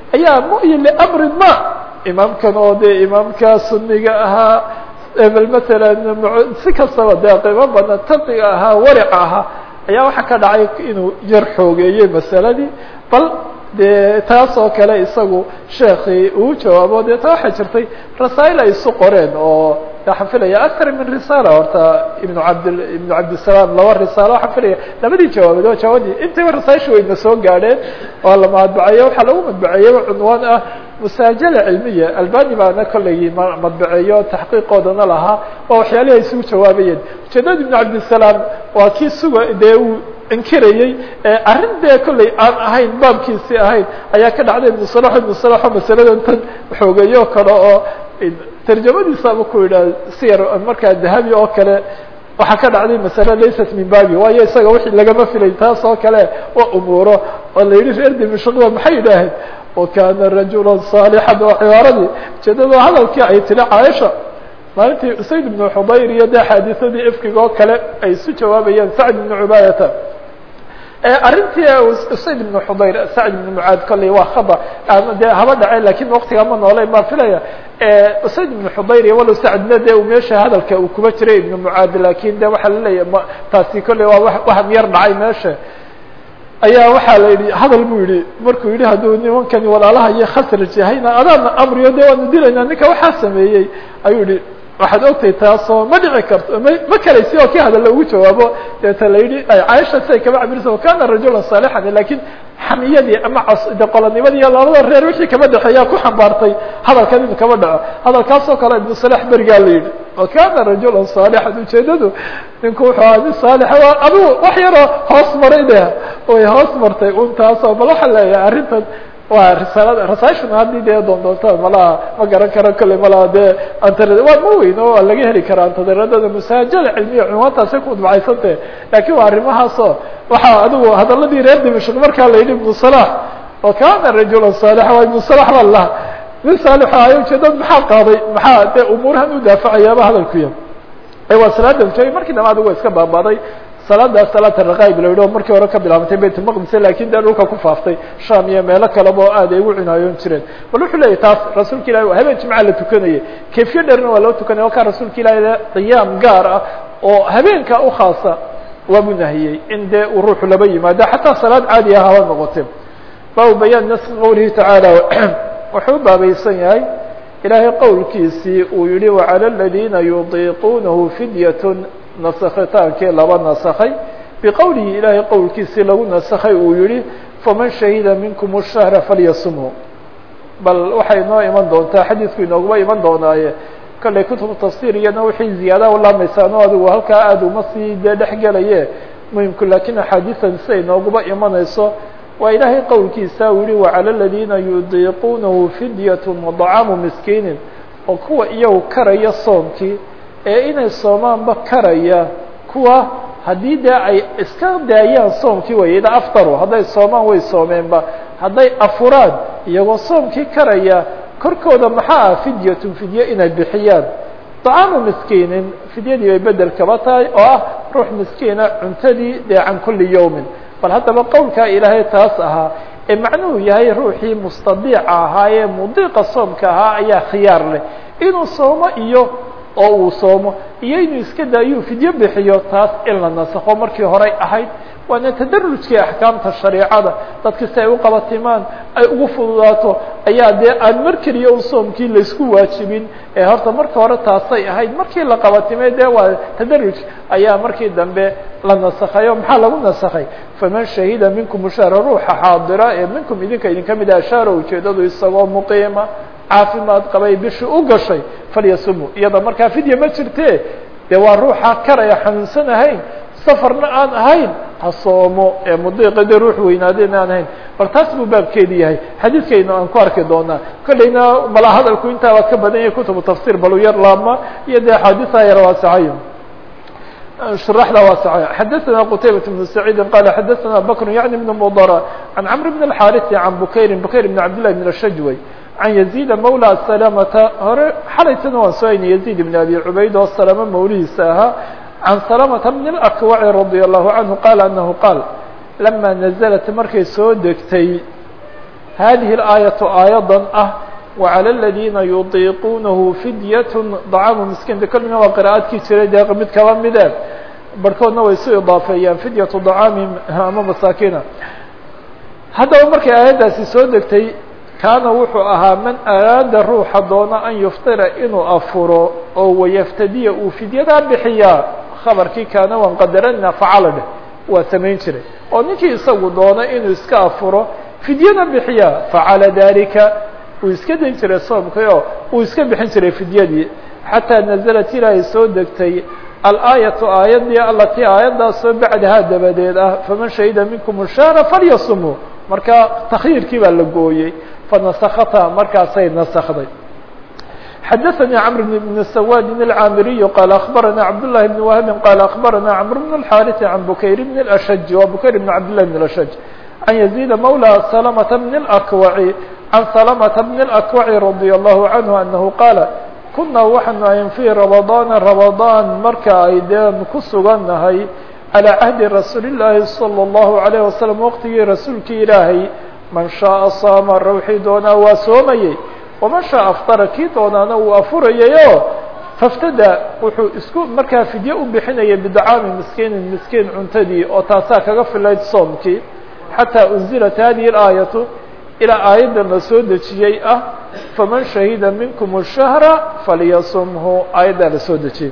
ayaa mu'yin liamrin ma imaamkan oo dee imaamka suniga ahaa bal matalan si kastaba dee qiimo badan taqiga ahaa warica ahaa ayaa waxaa ka dhacay inuu yar xoogeeyey masaladii bal dee taas oo kale isagu sheekii uu jawaabo dee ta waxay jirtay rasaa'il ay isu qoreen oo waxaan filaya akar min risaala horta ibnu cabd ibnu cabdisalaam laba risaalo waxaan filaya labadii jawaabood oo jawaabadii intayba rasaaisha wayna soo gaadheen oo la madbaceeyo waxaa lagu madbaceeyey cunwaan ah musaajala cilmiya albani baana kollay madbaceeyo taxqiiqoodana lahaa waa waxyaalihi ay isugu jawaabayeen ujeedada ibnu cabdisalaam waa kii suga dee uu inkirayey arrin dee kollay aan ahayn baabkiisii ahayn ayaa ka dhacday ibnu salax ibnu salaxo masaladan tan xoogeeyo kale oo tarjamadiisaaba ku yidhaha siyar markaa dahabi oo kale waxaa ka dhacday masale laysat min baabi waayo isaga wixii lagama filay taas oo kale waa umuuro oo la yidhi reer dimashqda maxay yidhaaheen wakana rajula صaalixan oo cibaaradii ujeedada hadalkii ay tiri caaisha maalintii usayd ibnu xudayr iyo dee xaadisadii ifkiga oo kale ay isu jawaabayeen sacd ibnu cubaadata arrintii usayd ibnu xudayr sacd ibnu mucaad kolley waa khaba dee haba dhaceen lakin waktigaa ma noolayn baan filaya usayd ibnu xudayr iyo walow sacdna dee meesha hadalka uu kuba jiray ibnu mucaad lakin de waxaa laleeyahay m taasi kolley waa waham yar dhacay meesha ayaa waxaa la yidhi hadal buu yihi markuu yidhi hadduu nimankani walaalaha iyo khasraj yahayna adaana amriyo de waanu dilaynaa ninka waxaa sameeyey ayuu yihi waxaad ogtahay taasoo ma dhici karto ma ma kalaysi oo kii hadalla ugu jawaabo deeta la yidhi caaisha siay kaba cabirisa wakana rajulan saalixan lakin xamiyadii ama de qolonimadii iyo labada reer wixii kaba dhexeeyaa ku xambaartay hadalkan inu kaba dhaco hadalkaasoo kale ibnu salax berigaa la yidhi wakana rajulan saalixan ujeedadu ninku wuxuu ahaa nin saalixa waa adigu wax yaroo hoos maray de way hoos martay un taasoo bal waxaa leeyahay arrintan waa risaalada rasaaishuna haddii dee doondoonta malaha ma garan karo kolley malaha dee antar waa ma weyn oo laga heli karaa antaderadada musaajala cilmiya cunwaantaasay ku madbacaysantah lakin waa arrimahaasoo waxaa adigu hadaladii reer dimashq markaa la yidhi ibnu salax wakana rajulan saalixa waa ibnu salax baa laha nin saalix ahayo ujeedad maxaa qaaday maxaa dee umuurahan u daafacayaaba hadalkuya waa salaada ujeegay markii dambe adigu iska baabaaday salaadaas salaata raqaib la yidhi oo markii hore ka bilaabantay bayt ulmaqdis lakin dee dhulka ku faaftay sham iyo meelo kaleba oo aad ay ugu cinaayoon jireen bal wuxuu leeyahy taas rasuulka ilahi habeen jimca la tukanayay kayfiye dheerna waa loo tukanaya wakaa rasuulka ilahi qiyaam gaar ah oo habeenka u khaasa waabu nahiyey in dee uu ruuxu laba yimaado xataa salaad caadi ah haba noqote baabu bayaan naski qawlihi tacaala wuxuu baabaysan yahay ilaahay qowlkiisii uu yihi wacala aladiina yudiiquunahu fidyatun nasakitaankii laba nasakay biqowlihi ilaahay qowlkiisii lagu nasakay uu yihi faman shahida minkum shahra falyasumhu bal waxay noo iman doontaa xadiidku inooguma iman doonaaye kollay kutubu tafsir iyana wixii ziyaada ulaamaysaano adigu halkaa aada uma sii dee dhexgelaye muhimku lakin axaadiisan siday nooguma imanayso waa ilaahay qowlkiisa uu yihi wacala aladiina yudiiquunahu fidyatun wadacaamu miskiinin oo kuwa iyagu karaya soomkii ee inay soomaanba karaya kuwa haddii dee ay iska daayaan soomkii way ida aftaru hadday soomaan way soomeenba hadday afuraan iyagoo soomkii karaya korkooda maxaa ah fidyatun fidye inay bixiyaan dacaamu miskiinin fidyadii bay bedel kaba tahay oo ah ruux miskiina cuntadii dee can kulli yawmin bal haddaba qowlkaa ilaahay taas ahaa ee macnuhu yahay ruuxii mustadiica ahaa ee mudiiqa soomka ahaa ayaa khiyaar leh inuu soomo iyo oo uu soomo iyo inuu iska daayuu fidyo bixiyo taas in la nasakho markii horey ahayd waana tadarujkii axkaamta shareicada dadka si ay u qabatimaan ay ugu fududaato ayaa dee aan mar keliya u soomkii laysku waajibin ee horta marka hore taasay ahayd markii la qabatimay dee waa tadaruj ayaa markii dambe la nasakhayo maxaa lagu nasakhay faman shahida minkum shahra ruuxa xaadira ee minkum idinka idinka mid ah shahra ujeedadu isagoo muqiima caafimaad qabay bishii u gashay falyasumu iyada markaa fidya ma jirte dee waa ruuxa karaya xanuunsan ahayn safarna aan ahayn ha soomo ee mudiiqa dee ruux weynaadena aan ahayn bal taas buu baabkeedi yahay xadiidkayna aan ku arki doonaa kollayna mala hadalku intaa waa ka badan yahay kutubu tafsir balu yar laabma iyo dee axaadiiha yar waasacayo شرحda واسعة حدثنا قتيبة بن سعيد قال حدثنا بكر يعني بن مضر عن عمرو بن الحارث عن بكير بكير بن عبد الله بن الشجوي عن يزيد مولى السلامة hore xalaytana waan soo aynay يزيد بن أبي عبيد oo سلامة mawlihiisa ahaa عن سلامة بن الأكوع رضي الله عنه قال أنه قال لما نزلت markay soo degtay hadihi الآaيaة aaيadan ah وعlى الذيina يuطiqunahu فidyaة طcaamu miskiin de kolina waa qراءaadkii jiray de mid kaba mide barhkoodna way isu iضaafeeyaan fidyaة طcaami ama masaakiina. haddaba markay aayaddaasi soo degtay kaana wuxuu ahaa man araada ruuxa doona an yuftira inuu afuro oo wayaftadiya uu fidyadaa bixiyaa khabarkii kaana waan qadarana facala dheh waa samayn jiray oo ninkii isagu doona inuu iska afuro fidyada bixiyaa facala dalika uu iska dayn jiray soomkii oo uu iska bixin jiray fidyadii xataa naزlat ilaahay soo degtay alaayaةu aayadii alatii aayaddaasoo bacdahaa dabadeed ah faman shahida minkum الshahra falyasumuu marka takyiirkii baa la gooyey fanasakata markaasay nasakday. xadaثnي cمر بن سواد الcاamiriي qال أخbarana cبداللahi بن وهب qال أخbarana cمر بن الحاrث عن بكير بن الأشج wa بكير بن cبدالله بن الأشج عن يزيد مولى سلمة بن الأكوع عن سلمة بن الأكوع رضي الله عنه أنه قال كنا waxaanu ahayn في رمضان رمضان marka ay deen ku sugannahay على عهد رasuuل اللahi صلى الله عليه وسلم wqtigii rasuulkii ilaahay man شhaaءa صاama ruuxii doonaa waa soomayey وman شhaaءa أfطara kii doonaana uu afurayayo faftada wuxuu isku markaa fidye u bixinaya bidcaami miskiinin miskiin cuntadii oo taasaa kaga filayd soomkii xatىa أنزilat hadihi الآaيaةu ilaa aayaddan la soo dejiyey ah faman shahida minkum الshahra falyasumhu aayaddaa la soo dejiyey.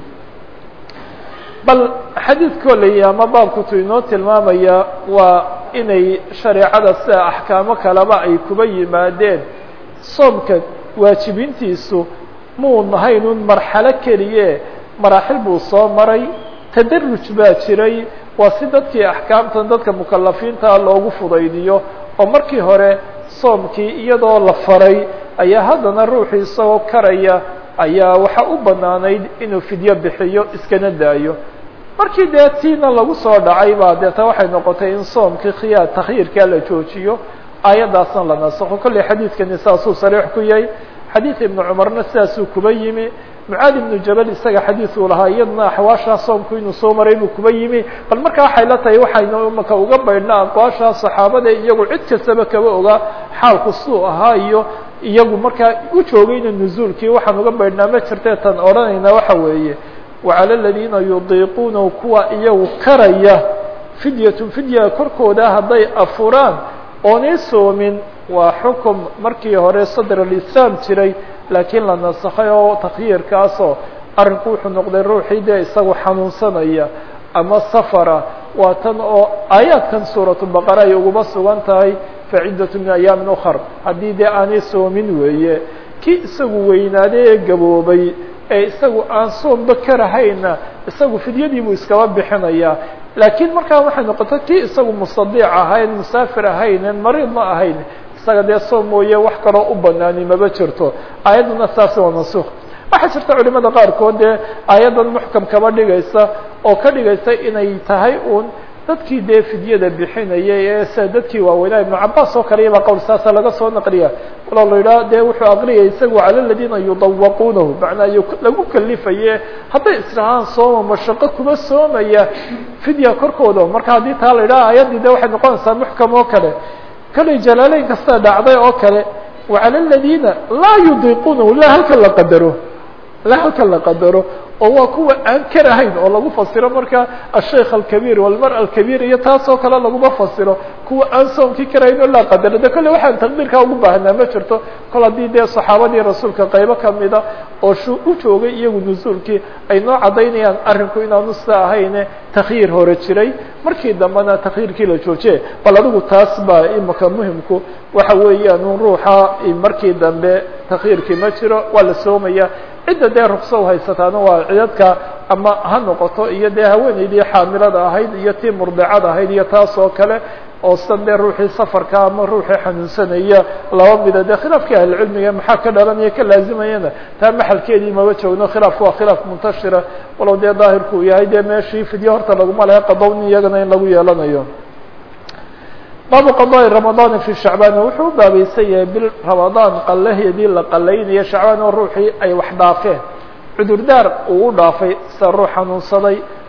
bal xadiidkoo la yihi ama baabkutu inoo tilmaamaya waa inay shareecada sida axkaamo kaleba ay kuba yimaadeen soomka waajibintiisu muu nahayn un marxalo keliye maraaxil buu soo maray tadaruj baa jiray waa si dadkii axkaamtan dadka mukalafiinta loogu fudaydiyo oo markii hore soomkii iyadoo la faray ayaa haddana ruuxii isagoo karaya ayaa waxa u banaanayd inuu fidyo bixiyo iskana daayo markii dee tiina lagu soo dhacay baa deeta waxay noqotay in soomkii khiyaar takhyiirkaa la joojiyo aayaddaasna la nasakho kolley xadiidkani saasuu sariix ku yahay xadiid ibnu cumarna sidaasuu kuba yimi mucaad ibnu jabal isaga xadiiduu lahaa iyadna axwaashaa soomku inuu soo maray inuu kuba yimi bal marka waxay la tahay waxaynu imaka uga baydhnaa aqwaashaa saxaabada iyagu cid kastaba kaba ogaa xaalku suu ahaa iyo iyagu markaa u joogayna nuzuulkii waxaan uga baydhnaa ma jirtee tan odhanaynaa waxa weeye وعlى الذيina yuطiquunahu kuwa iyagu karaya fidyatun fidya korkooda hadday afuraan oonay soomin waa xukum markii hore sadr اlislaam jiray laakiin la nasakhay oo takhyiirkaasoo arrinku wuxuu noqday ruuxii dee isagu xanuunsanaya ama safara waa tan oo aayaadkan suuraة الbaqara ay uguba sugan tahay facidaة min ayaamin ukar haddii dee aanay soomin weeye kii isagu weynaaday ee gaboobay ee isagu aan soomba karahayna isagu fidyadii buu iskaba bixinaya laakiin markaa waxay noqotay kii isagu mustadiic ahayn musaafir ahaynen mariid ma ahayn isaga dee soom mooye wax kaloo u banaani maba jirto aayadduna saas waa mansuuq. waxaa jirta culimada qaarkood dee aayaddan muxkam kaba dhigaysa oo ka dhigaysa inay tahay uun dadkii dee fidyada bixinayay ee sida dadkii waaweynaa ibnu cabaas oo kale iyabaa qowl saasa laga soo naqliya waloo la yidhaha dee wuxuu aqriyay isagu cala aladiina yudawaquunahu macnaa lagu kalifaye hadday israhaan sooma mashaqo kuba soomaya fidya korkooda marka haddii taa la yidhaha aayaddii de waxay noqonaysaa muxkam oo kale kaley jalaaleyn kasta dhacday oo kale wacala aladiina laa yudiiquunahu laa halka la qadaro laa halka la qadaro oo waa kuwa aan karahayn oo lagu fasiro marka الshaykh الكبير والmرأة الكبير iyo taas oo kale laguma fasiro kuwa aan soomkii karahayn oo la qadaro de kolle waxaan taqdiirkaa ugu baahnaa ma jirto kol haddii dee صaxaabadii rasuulka qaybo kamida oo shu u joogay iyagu nuzuulkii ay noo cadaynayaan arrinku inaanu sida ahayne takhyiir hore jiray markii dambena takhyiirkii la joojiye bal adigu taas baa imaka muhimku waxa weeyaan un ruuxa markii dambe takhyiirkii ma jiro waa la soomaya cidda dee rukso uhaysataana waa cidadka ama ha noqoto iyo dee haweeneydii xaamilada ahayd iyo tii murdicada ahayd iyo taas oo kale oo sidan dee ruuxii safarka ama ruuxii xanuunsanaya laba mida dee khilaafkii ahlicilmiga maxaa ka dhalanaya ka laazimayana taa maxalkeedii maba joogno khilaafku waa khilaaf muntashira walow dee daahirku uu yahay dee meeshii fidye horta laguma laha qadowni iyagana in lagu yeelanayo. baabu qadaa'i ramadaan fi shacbaan wuxuu u baabaysan yahay bil ramadaan qalaheedii la qalaynayo shacbaan oo ruuxii ay wax dhaafeen cudurdaar uu u dhaafay sida ruux xanuunsaday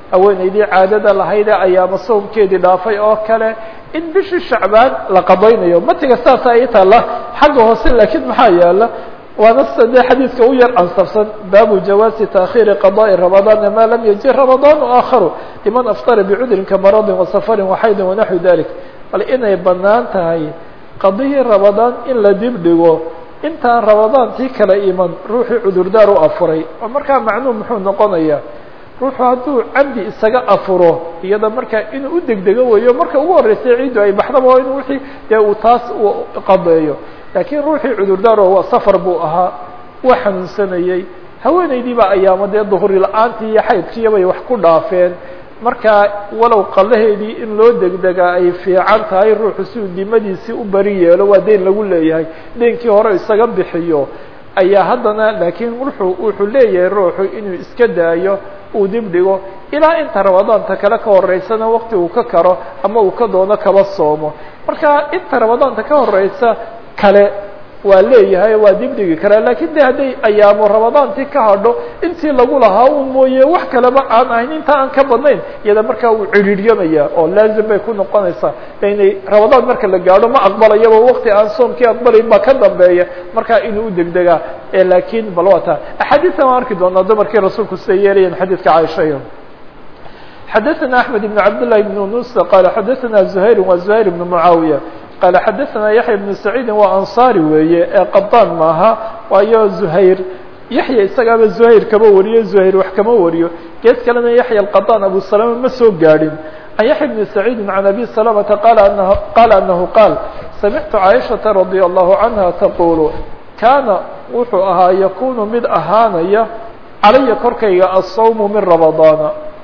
haweenaydii caadada lahayd ee ayaama soomkeedii dhaafay oo kale in bishii shacbaan la qadaynayo matiga saasa ay taala xagga hoose laakiin maxaa yaala waana saddex xadiidka u yar ansabsan baabu jawaasi ta'khiiri qadaa'i ramadaan ma lam yaji ramadaan aakharu liman aftara bi'udrin ka maradin wa safarin wa haydin wa nahwi dhalik bal inay banaan tahay qadii ramadaan in la dib dhigo intaan ramadaantii kala iman ruuxii cudurdaar u afuray oo markaa macnuu muxuu noqonayaa ruuxu hadduu camdi isaga afuro iyada markaa inuu u degdego weeyo marka ugu horreysay ciiddu ay baxdaba waa inuu wixii dee uu taas u qadeeyo laakiin ruuxii cudurdaar oo safar buu ahaa waa xanuunsanayey haweenaydii baa ayaamo dee duhuri la-aantii iyo xaydkiiyabay wax ku dhaafeen markaa walow qalaheedii in loo degdegaa ay fiican tahay ruuxu si uu dimadiisii u bari yeelo waa deyn lagu leeyahay deenkii hore isaga bixiyo ayaa haddana laakiin wuxuu wuxuu leeyahay ruuxu inuu iska daayo uu dib dhigo ilaa inta ramadaanta kale ka horeysana waqti uu ka karo ama uu ka doono kaba soomo marka inta ramadaanta ka horeysa kale waa leeyahay waa dib dhigi karaa laakiin de hadday ayaamo ramadaantii ka hadho intii lagu lahaa un mooye wax kaleba aan ahayn inta aan ka badnayn iyada markaa uu cidhiidhyamaya oo laazim bay ku noqonaysaa inay ramadaan marka la gaadho ma aqbalayaba waqti aan soomkii aqbalayn baa ka dambeeya markaa inuu u degdegaa laakiin bal waa taa axaadiistan waan arki doonaa dumarkii rasuulku siday yeelayeen xadiidka caaisha iyo xadaثana axmed ibn cabdالlahi ibn nusa qaala xadaثana zuhayr wa zuhayr ibn mucaawiya قال حدثنا يحيى بن سعيد وأنصاري weeye ee qadaan maaha waayo زهayر يحيى isagaaba زهayر kama wariyo زهayر wax kama wariyo gees kalena يحيى القطان أبو سلمة ma soo gaadhin عن يحيى بن سعيد عن أبي سلمة قال أنه قال أنه قال سمعت عائشة رضي الله عنها تقول كان wuxuu ahaa يكون mid ahaanaya calaya korkayga الصوم من رمضان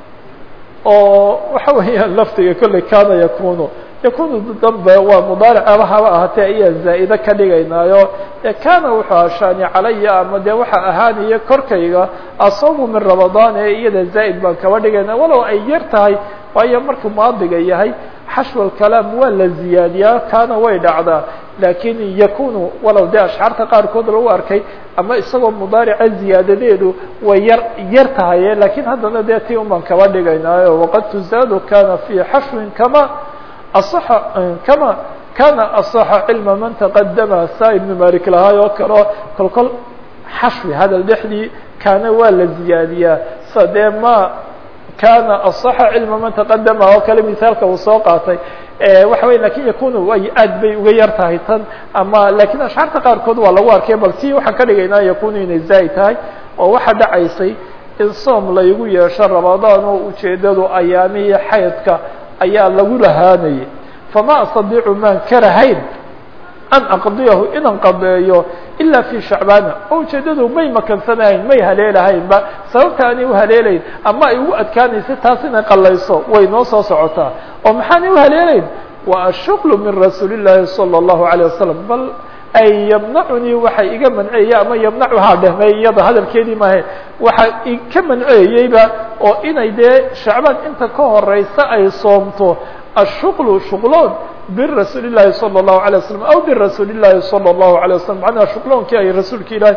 oo waxa weeya laftiga kolley kaana yakunu yakunu dambe waa mudaaric ama haba ahaatee ayaa zaa'ida ka dhigaynaayo ee kaana wuxuu ashaani calaya ama dee waxa ahaanaya korkayga asawmu min ramadaan ee iyada zaa'id baan kaba dhigayna walow ay yar tahay waayo markuu maadiga yahay xashwal kalaam waa la ziyaadiyaa kaana way dhacdaa laakiin yakunu walow dee ashcaarta qaarkood lagu arkay ama isagoo mudaarica ziyaadadeedu way yar yar tahay laakiin haddana dee tii unbaan kaba dhigaynaayo waqad tuzaadu kana fii xashwin kama asaxa kama kana asaxa cilma man taqadama saa ibnu malik lahaay oo kale oo kol kol xashwi hadal dhexdii kaana waa la ziyaadiyaa sadee ma kana asaxa cilma man taqadama oo kale misaalka uu soo qaatay waxa weya lakin yakunu way aad bay uga yar tahay tan ama lakiin ashcaarta qaarkood waa lagu arkay bal tii waxaan ka dhigaynaa yakunu inay zaa'id tahay oo waxaa dhacaysay in soom laygu yeesho ramadaan oo ujeedadu ayaamihi xaydka ayaa lagu lahaanayay fama astadiicu maan karahayn an aqdiyahu inaan qadeeyo ilaa fi shacbaana oo ujeedadu may makansanahayn may haleelahaynba sababta aanay u haleelayn ama ay ugu adkaanaysa taas inay qalayso way noo soo socotaa oo maxaanay u haleelayn wa ashuklu min rasuuli llaahi salى اllahu عalيه wasalam bal ay yamnacunii waxay iga manceeyey ama yamnacuhaa dhehmay iyada hadalkeedii maahe waxa ika manceeyeyba oo inay dee shacbaan inta ka horeysa ay soomto ashuklu shuqloon birasuuli llaahi salى الlahu عalيه wasalam aw birasuuli llaahi salى الlahu عalيه wasalam macnaha shuqloonkii ay rasuulka ilaahi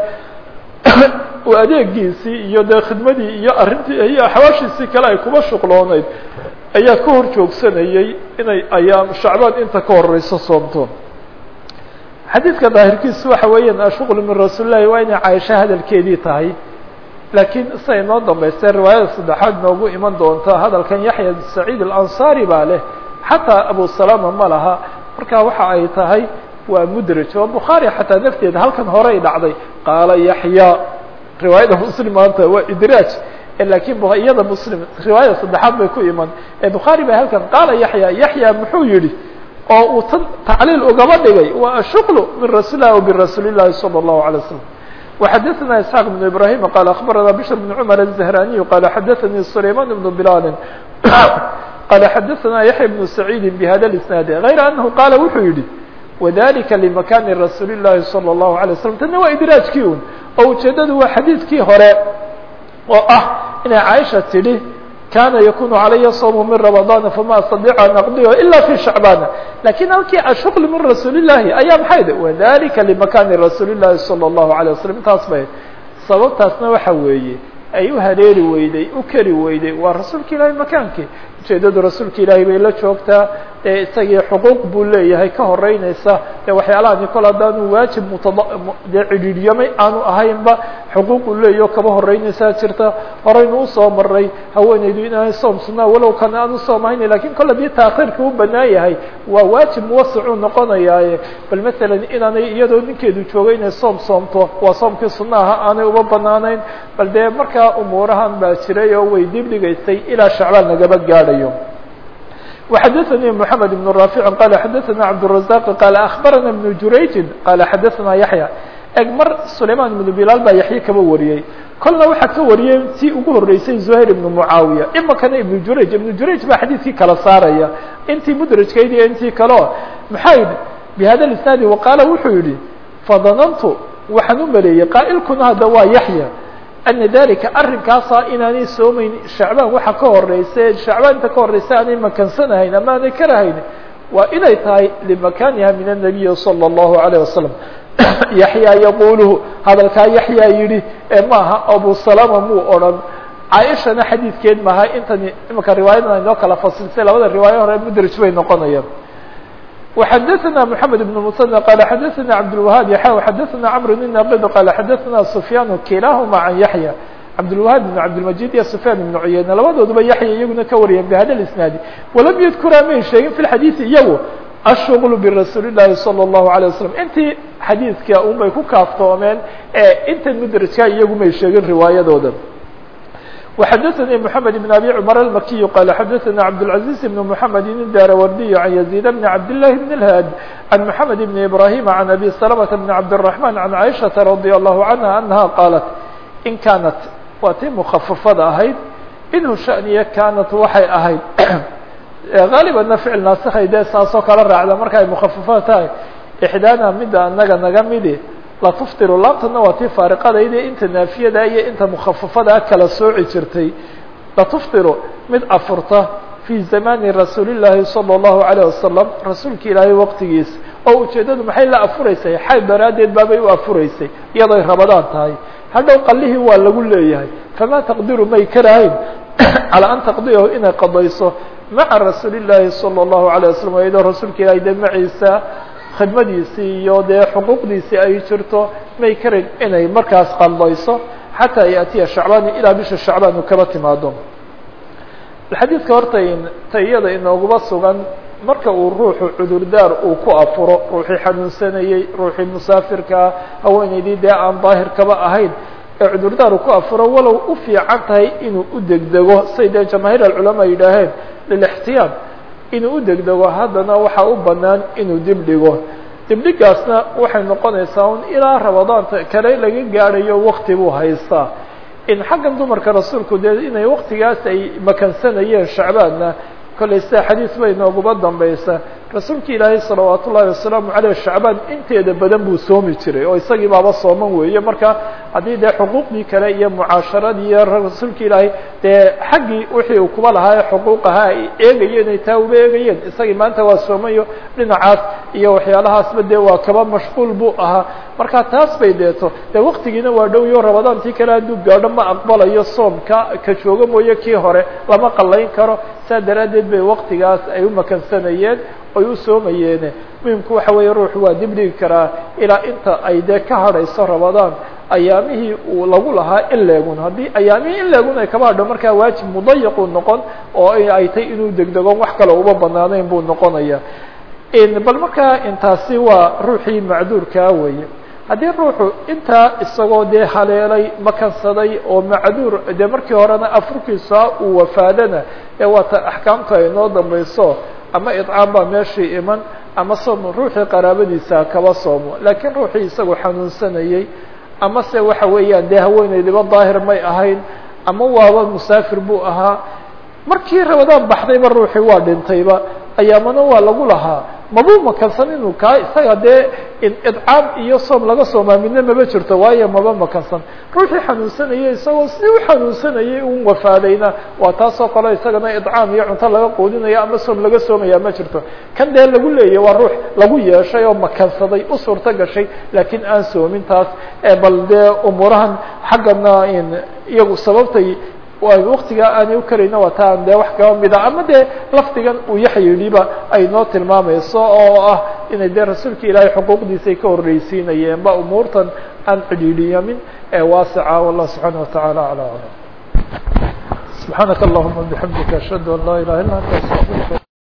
uu adeegiisii iyo dee khidmadii iyo arrintii iyo axwaashiisii kale ay kuba shuqlooneyd ayaa ka hor joogsanayey inay ayaam shacbaan inta ka horeyso soomto xadiidka daahirkiisu waxa weeyaan ashuklu min rasuuli llahi waa inay caaisha hadalkeedii tahay laakiin siday noo dambaystay riwaayada saddexaad noogu iman doonta hadalkan yaxya bn saciid alansaari baa leh xataa abu salama ma laha marka waxa ay tahay waa mudraj oo bukhaari xataa nafteeda halkan horey dhacday qaala yaxya riwaayada muslim maanta waa idraaj lakiin iyada muslim riwaayada saddexaad bay ku iman ee bukhaari baa halkan qaala yaxya yaxya muxuu yihi oo uu tan tacliil ugaba dhigay waa ashuklu min rasuuli llahi birasuuli llahi salى الlahu عalيه wasalam وxadثna isحاq بن ibrahim qال aخbarana bشhr بن cmr الزهrاني qال xadثnي سlayman بن بlal qال xadثna yaحya بن سacيid bhada الاسناad غayr أنhu qaala wuxuu yihi وdalika لmakani rasuuli الlahi salى الlahu عalيه wasalam tana waa idraajkii un oo ujeedadu waa xadiidkii hore oo ah inay caaisha tidhi kana yakunu calaya sawmu min ramadaan fama astadiicu an aqdiyahu ila fi shacbaana lakin halkii ashukl min rasuuli llahi ayaa maxay d wadalika limakani rasuuli llahi salى الlahu عalيه wasalam intaas bay sababtaasna waxa weeye ay u hareeri weyday u keri weyday waa rasuulka ilaahay makaankii ujeedadu rasuulka ilaahay bay la joogtaa ee isagii xuquuq buu leeyahay ka horeynaysa ee waxyaalahan kol haddaanu waajib mutada dee cidhiidhyamay aanu ahaynba xuquuq uu leeyaho kaba horeynaysaa jirta horeynu usoo maray haweeneydu inaanay soom sunaa walow kana aan usoom ahayn lakin kol haddii taakhiirka u banaan yahay waa waajib muwasicuu noqonayaaye bal masalan inaanay iyadoo ninkeedu joogay inay soom soomto waa soomkii sunaaha aanay uba banaanayn bal dee markaa umuurahan baa jiray oo way dib dhigaysay ilaa shacbaan lagaba gaadhayo. وxdثnي محمد بن رافع قال xdثna عبدالرزاق قال أخبرنا بن جurayج قال xdثna يحيى eg mar سليمان بن بلال baa يحيى kaba wariyey kolna waxaa ka wariyey tii ugu horeysay زهير بن معاوية imikana iبن jurayج iبن jurayج baa xadيثkii kala saaraya intii mdraجkeyd iyo intii kaleo maxaa yihi بhada الاسناaد وqاaل wuxuu yihi فظننtu waxaan u maleeyey qاaئلkuna hadda waa يحيى أن ذلika arinkaasa inaanay soomeyn شhacbaan waxa ka horeysa شhacbaan inta ka horeysa aanay makansanahayn ama aanay karahayn waa inay tahay لمakaniha min النaبiي صلى الله عليه وسلم yaحyى yaqulhu hadalkaa yaحyى yihi ee maaha abu salama muu oran caaishana xadiidkeed maaha intani imika riwaayadan inoo kala fasilsay labada riwaayo hore mdraj bay noqonayaan. وxdثna محمد بن المثنى قال xdثna عبدالوهاaب يحا xdثna cمر الناqd قال xdثna سفyان kilahma عن يحيى عبدالوهاaب بن عبدالمجيد iyo سفyان بن عyeyne labadooduba yaحyى iyaguna ka wariyeen بhada الاسناaد وlam ydkura may sheegin في الxadيث iyagu الشhغل برasuuل اللahi صلى الله عليه وسلم intii xadيiثka un bay ku kaaftoomeen ee inta mdraجka iyagu may sheegin riwaayadooda. وxdثnي محمد بن أبي عمر المكي قال xdثna عبدالعزيز بن محمد الداروردي عن يزيد بن عبد الله بن الهاد عن محمد بن إبراهيم عن أبي سلمة بن عبد الرحمن عن عائشة رضي الله عنها أنها قالت in كانت waa tii مخففada ahayd inhu شhأنiya كانت waxay ahayd غاaلبana فعل ناaسkay dee saasoo kala raacda marka ay مخففada tahay إحdاana mida anaga naga midi latuftiru laabtana waa tii faariqadayda inta naafiyada iyo inta mukhafafadaa kala sooci jirtay latuftiru mid afurta fii zamani rasuuli llaahi salى اllahu عalيه wasalam rasuulka ilaahay waqtigiis oo ujeedadu maxay la afureysay xay daraaddeed baabay u afureysay iyadoy rabadaan tahay hadhow qalihii waa lagu leeyahay famaa taqdiru may karahayn calىa an taqdiyahu inay qadayso maca rasuuli llaahi salى اllahu عalيه wasalam iyadoo rasuulka ilahay de maciisa khidmadiisii iyo dee xuquuqdiisii ay jirto may karan inay markaas qaldayso xataa yaأtiya shacbaan ilaa bisha shacbaan uu kaba timaado. xadiidka horta ta iyada inooguba sugan marka uu ruuxu cudurdaar uu ku afuro ruuxii xanuunsanayey ruuxii musaafirkaa haweeneydii dee aan daahir kaba ahayn ee cudurdaar uu ku afuro walow u fiican tahay inuu u degdego say dee jamaahiir alculamaa yidhaaheen lilاxtiyaam inuu u degdego haddana waxaa u banaan inuu dib dhigo dibdhigaasna waxay noqonaysaa un ilaa rabadaanta kale laga gaadhayo wakti buu haystaa in xaggan dumarka rasuulku dee inay waktigaas ay makansanayeen shacbaanna kollay sida xadiis bay nooguba dambaysa rasuulka ilaahay salawaat ullaahi wasalaamu caleyh shacbaan inteeda badan buu soomi jiray oo isagii baaba sooman weeye marka haddii dee xuquuqdii kale iyo mucaasharadii iyo rasuulka ilaahay dee xaggii wixii uu kuba lahaa ee xuquuq ahaa ay eegayeen ay taa uba eegayeen isagii maanta waa soomayo dhinacaas iyo waxyaalahaasba dee waa kaba mashquul buu ahaa marka taas bay deeto dee waktigiina waa dhow iyo rabadaantii kale hadduu gaadho ma aqbalayo soomka ka jooga mooye kii hore lama qallayn karo saa daraaddeed bay waktigaas ay u makansanayeen oy u soomayeene muhimku waxa weeye ruuxu waa dib dhigi karaa ilaa inta ay dee ka hadhayso rabadaan ayaamihii uu lagu lahaa in leegun haddii ayaamihii in leegun ay kaba hadho markaa waajib mudayaquu noqon oo ay tay inuu degdego wax kale uba banaanayn buu noqonaya bal markaa intaasi waa ruuxii macduurkaa weeye haddii ruuxu intaa isagoo dee haleelay makansaday oo macduur dee markii horena afurkiisa uu wafaadana ee waata axkaamta ay noo dambayso ama idcaam baa meeshii iman ama soom ruuxii qaraabadiisa kaba soomo laakiin ruuxii isagoo xanuunsanayey ama se waxa weeyaan dee haweeneydiba daahir may ahayn ama waaba musaafir buu ahaa markii rabadaan baxdayba ruuxii waa dhintayba ayaamana waa lagu lahaa mabuu makansan inuu kaa isaga dee idcaam iyo soom laga soomaa midna maba jirto waayo maba makansan ruuxii xanuunsanayey isagoo si u xanuunsanayey un wafaadayna waa taasoo kale isagana idcaam iyo cunto laga quudinayo ama soom laga soomaya ma jirto kan dee lagu leeyahy waa ruux lagu yeeshay oo makansaday u suurto gashay laakiin aan soomin taas bal dee umuurahan xaggana in iyagu sababtay waktigaa aanay ukarayna waa taan dee wax kaba mida ama dee lafdigan uu yaxyidhiba ay noo tilmaamayso oo ah inay dee rasuulka ilaahay xuquuqdiisa ay ka horreysiinayeen ba umuurtan aan cidhiidhiyamin ee waasica wallah subxaana watacaala alى aclam subxaanaka allahuma bixamdika ashhadu an laa ilaha illa anta astaqfiruka